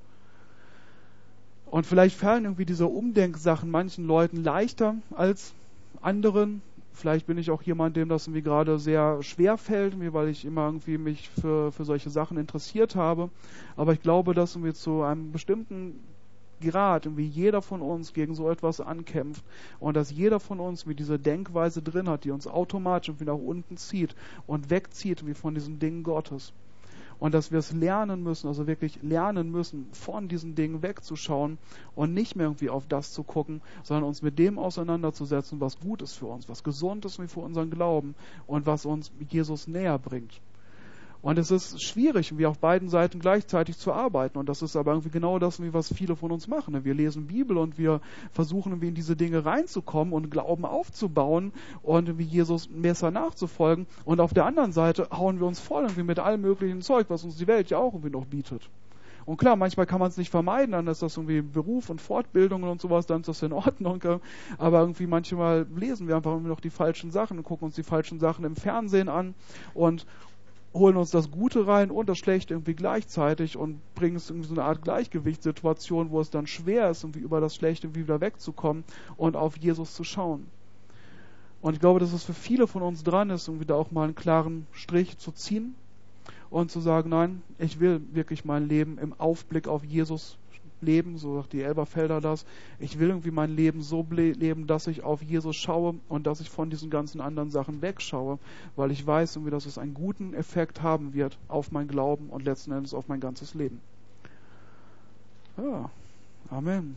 Und vielleicht fallen irgendwie diese Umdenksachen manchen Leuten leichter als anderen. Vielleicht bin ich auch jemand, dem das irgendwie gerade sehr schwer fällt, weil ich immer irgendwie mich für, für solche Sachen interessiert habe. Aber ich glaube, dass irgendwie zu einem bestimmten Grad irgendwie jeder von uns gegen so etwas ankämpft und dass jeder von uns wie diese Denkweise drin hat, die uns automatisch irgendwie nach unten zieht und wegzieht wie von diesen Dingen Gottes. Und dass wir es lernen müssen, also wirklich lernen müssen, von diesen Dingen wegzuschauen und nicht mehr irgendwie auf das zu gucken, sondern uns mit dem auseinanderzusetzen, was gut ist für uns, was gesund ist für unseren Glauben und was uns Jesus näher bringt. Und es ist schwierig, wie auf beiden Seiten gleichzeitig zu arbeiten. Und das ist aber irgendwie genau das, was viele von uns machen. Wir lesen Bibel und wir versuchen irgendwie in diese Dinge reinzukommen und Glauben aufzubauen und wie Jesus besser nachzufolgen. Und auf der anderen Seite hauen wir uns voll irgendwie mit allem möglichen Zeug, was uns die Welt ja auch irgendwie noch bietet. Und klar, manchmal kann man es nicht vermeiden, dann ist das irgendwie Beruf und Fortbildungen und sowas, dann ist das in Ordnung. Aber irgendwie manchmal lesen wir einfach irgendwie noch die falschen Sachen und gucken uns die falschen Sachen im Fernsehen an und holen uns das Gute rein und das Schlechte irgendwie gleichzeitig und bringen es in so eine Art Gleichgewichtssituation, wo es dann schwer ist, irgendwie über das Schlechte wieder wegzukommen und auf Jesus zu schauen. Und ich glaube, dass es für viele von uns dran ist, irgendwie da auch mal einen klaren Strich zu ziehen und zu sagen, nein, ich will wirklich mein Leben im Aufblick auf Jesus leben, so sagt die Elberfelder das. Ich will irgendwie mein Leben so leben, dass ich auf Jesus schaue und dass ich von diesen ganzen anderen Sachen wegschaue, weil ich weiß irgendwie, dass es einen guten Effekt haben wird auf mein Glauben und letzten Endes auf mein ganzes Leben. Ja, Amen.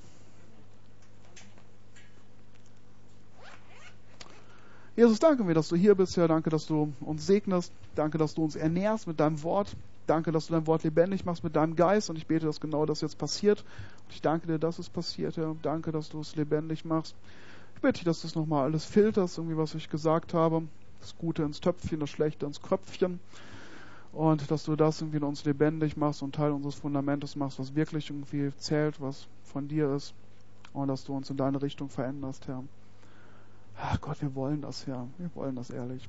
Jesus, danke mir, dass du hier bist, Herr. Danke, dass du uns segnest. Danke, dass du uns ernährst mit deinem Wort. Danke, dass du dein Wort lebendig machst mit deinem Geist. Und ich bete, dass genau das jetzt passiert. Und ich danke dir, dass es passiert, Herr. Danke, dass du es lebendig machst. Ich bitte dich, dass du es nochmal alles filterst, irgendwie, was ich gesagt habe. Das Gute ins Töpfchen, das Schlechte ins Kröpfchen. Und dass du das irgendwie in uns lebendig machst und Teil unseres Fundamentes machst, was wirklich irgendwie zählt, was von dir ist. Und dass du uns in deine Richtung veränderst, Herr. Ach Gott, wir wollen das, Herr. Wir wollen das ehrlich.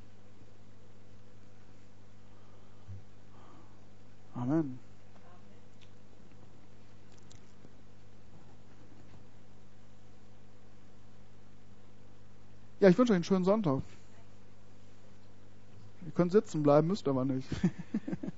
Amen. Ja, ich wünsche euch einen schönen Sonntag. Ihr könnt sitzen bleiben, müsst aber nicht.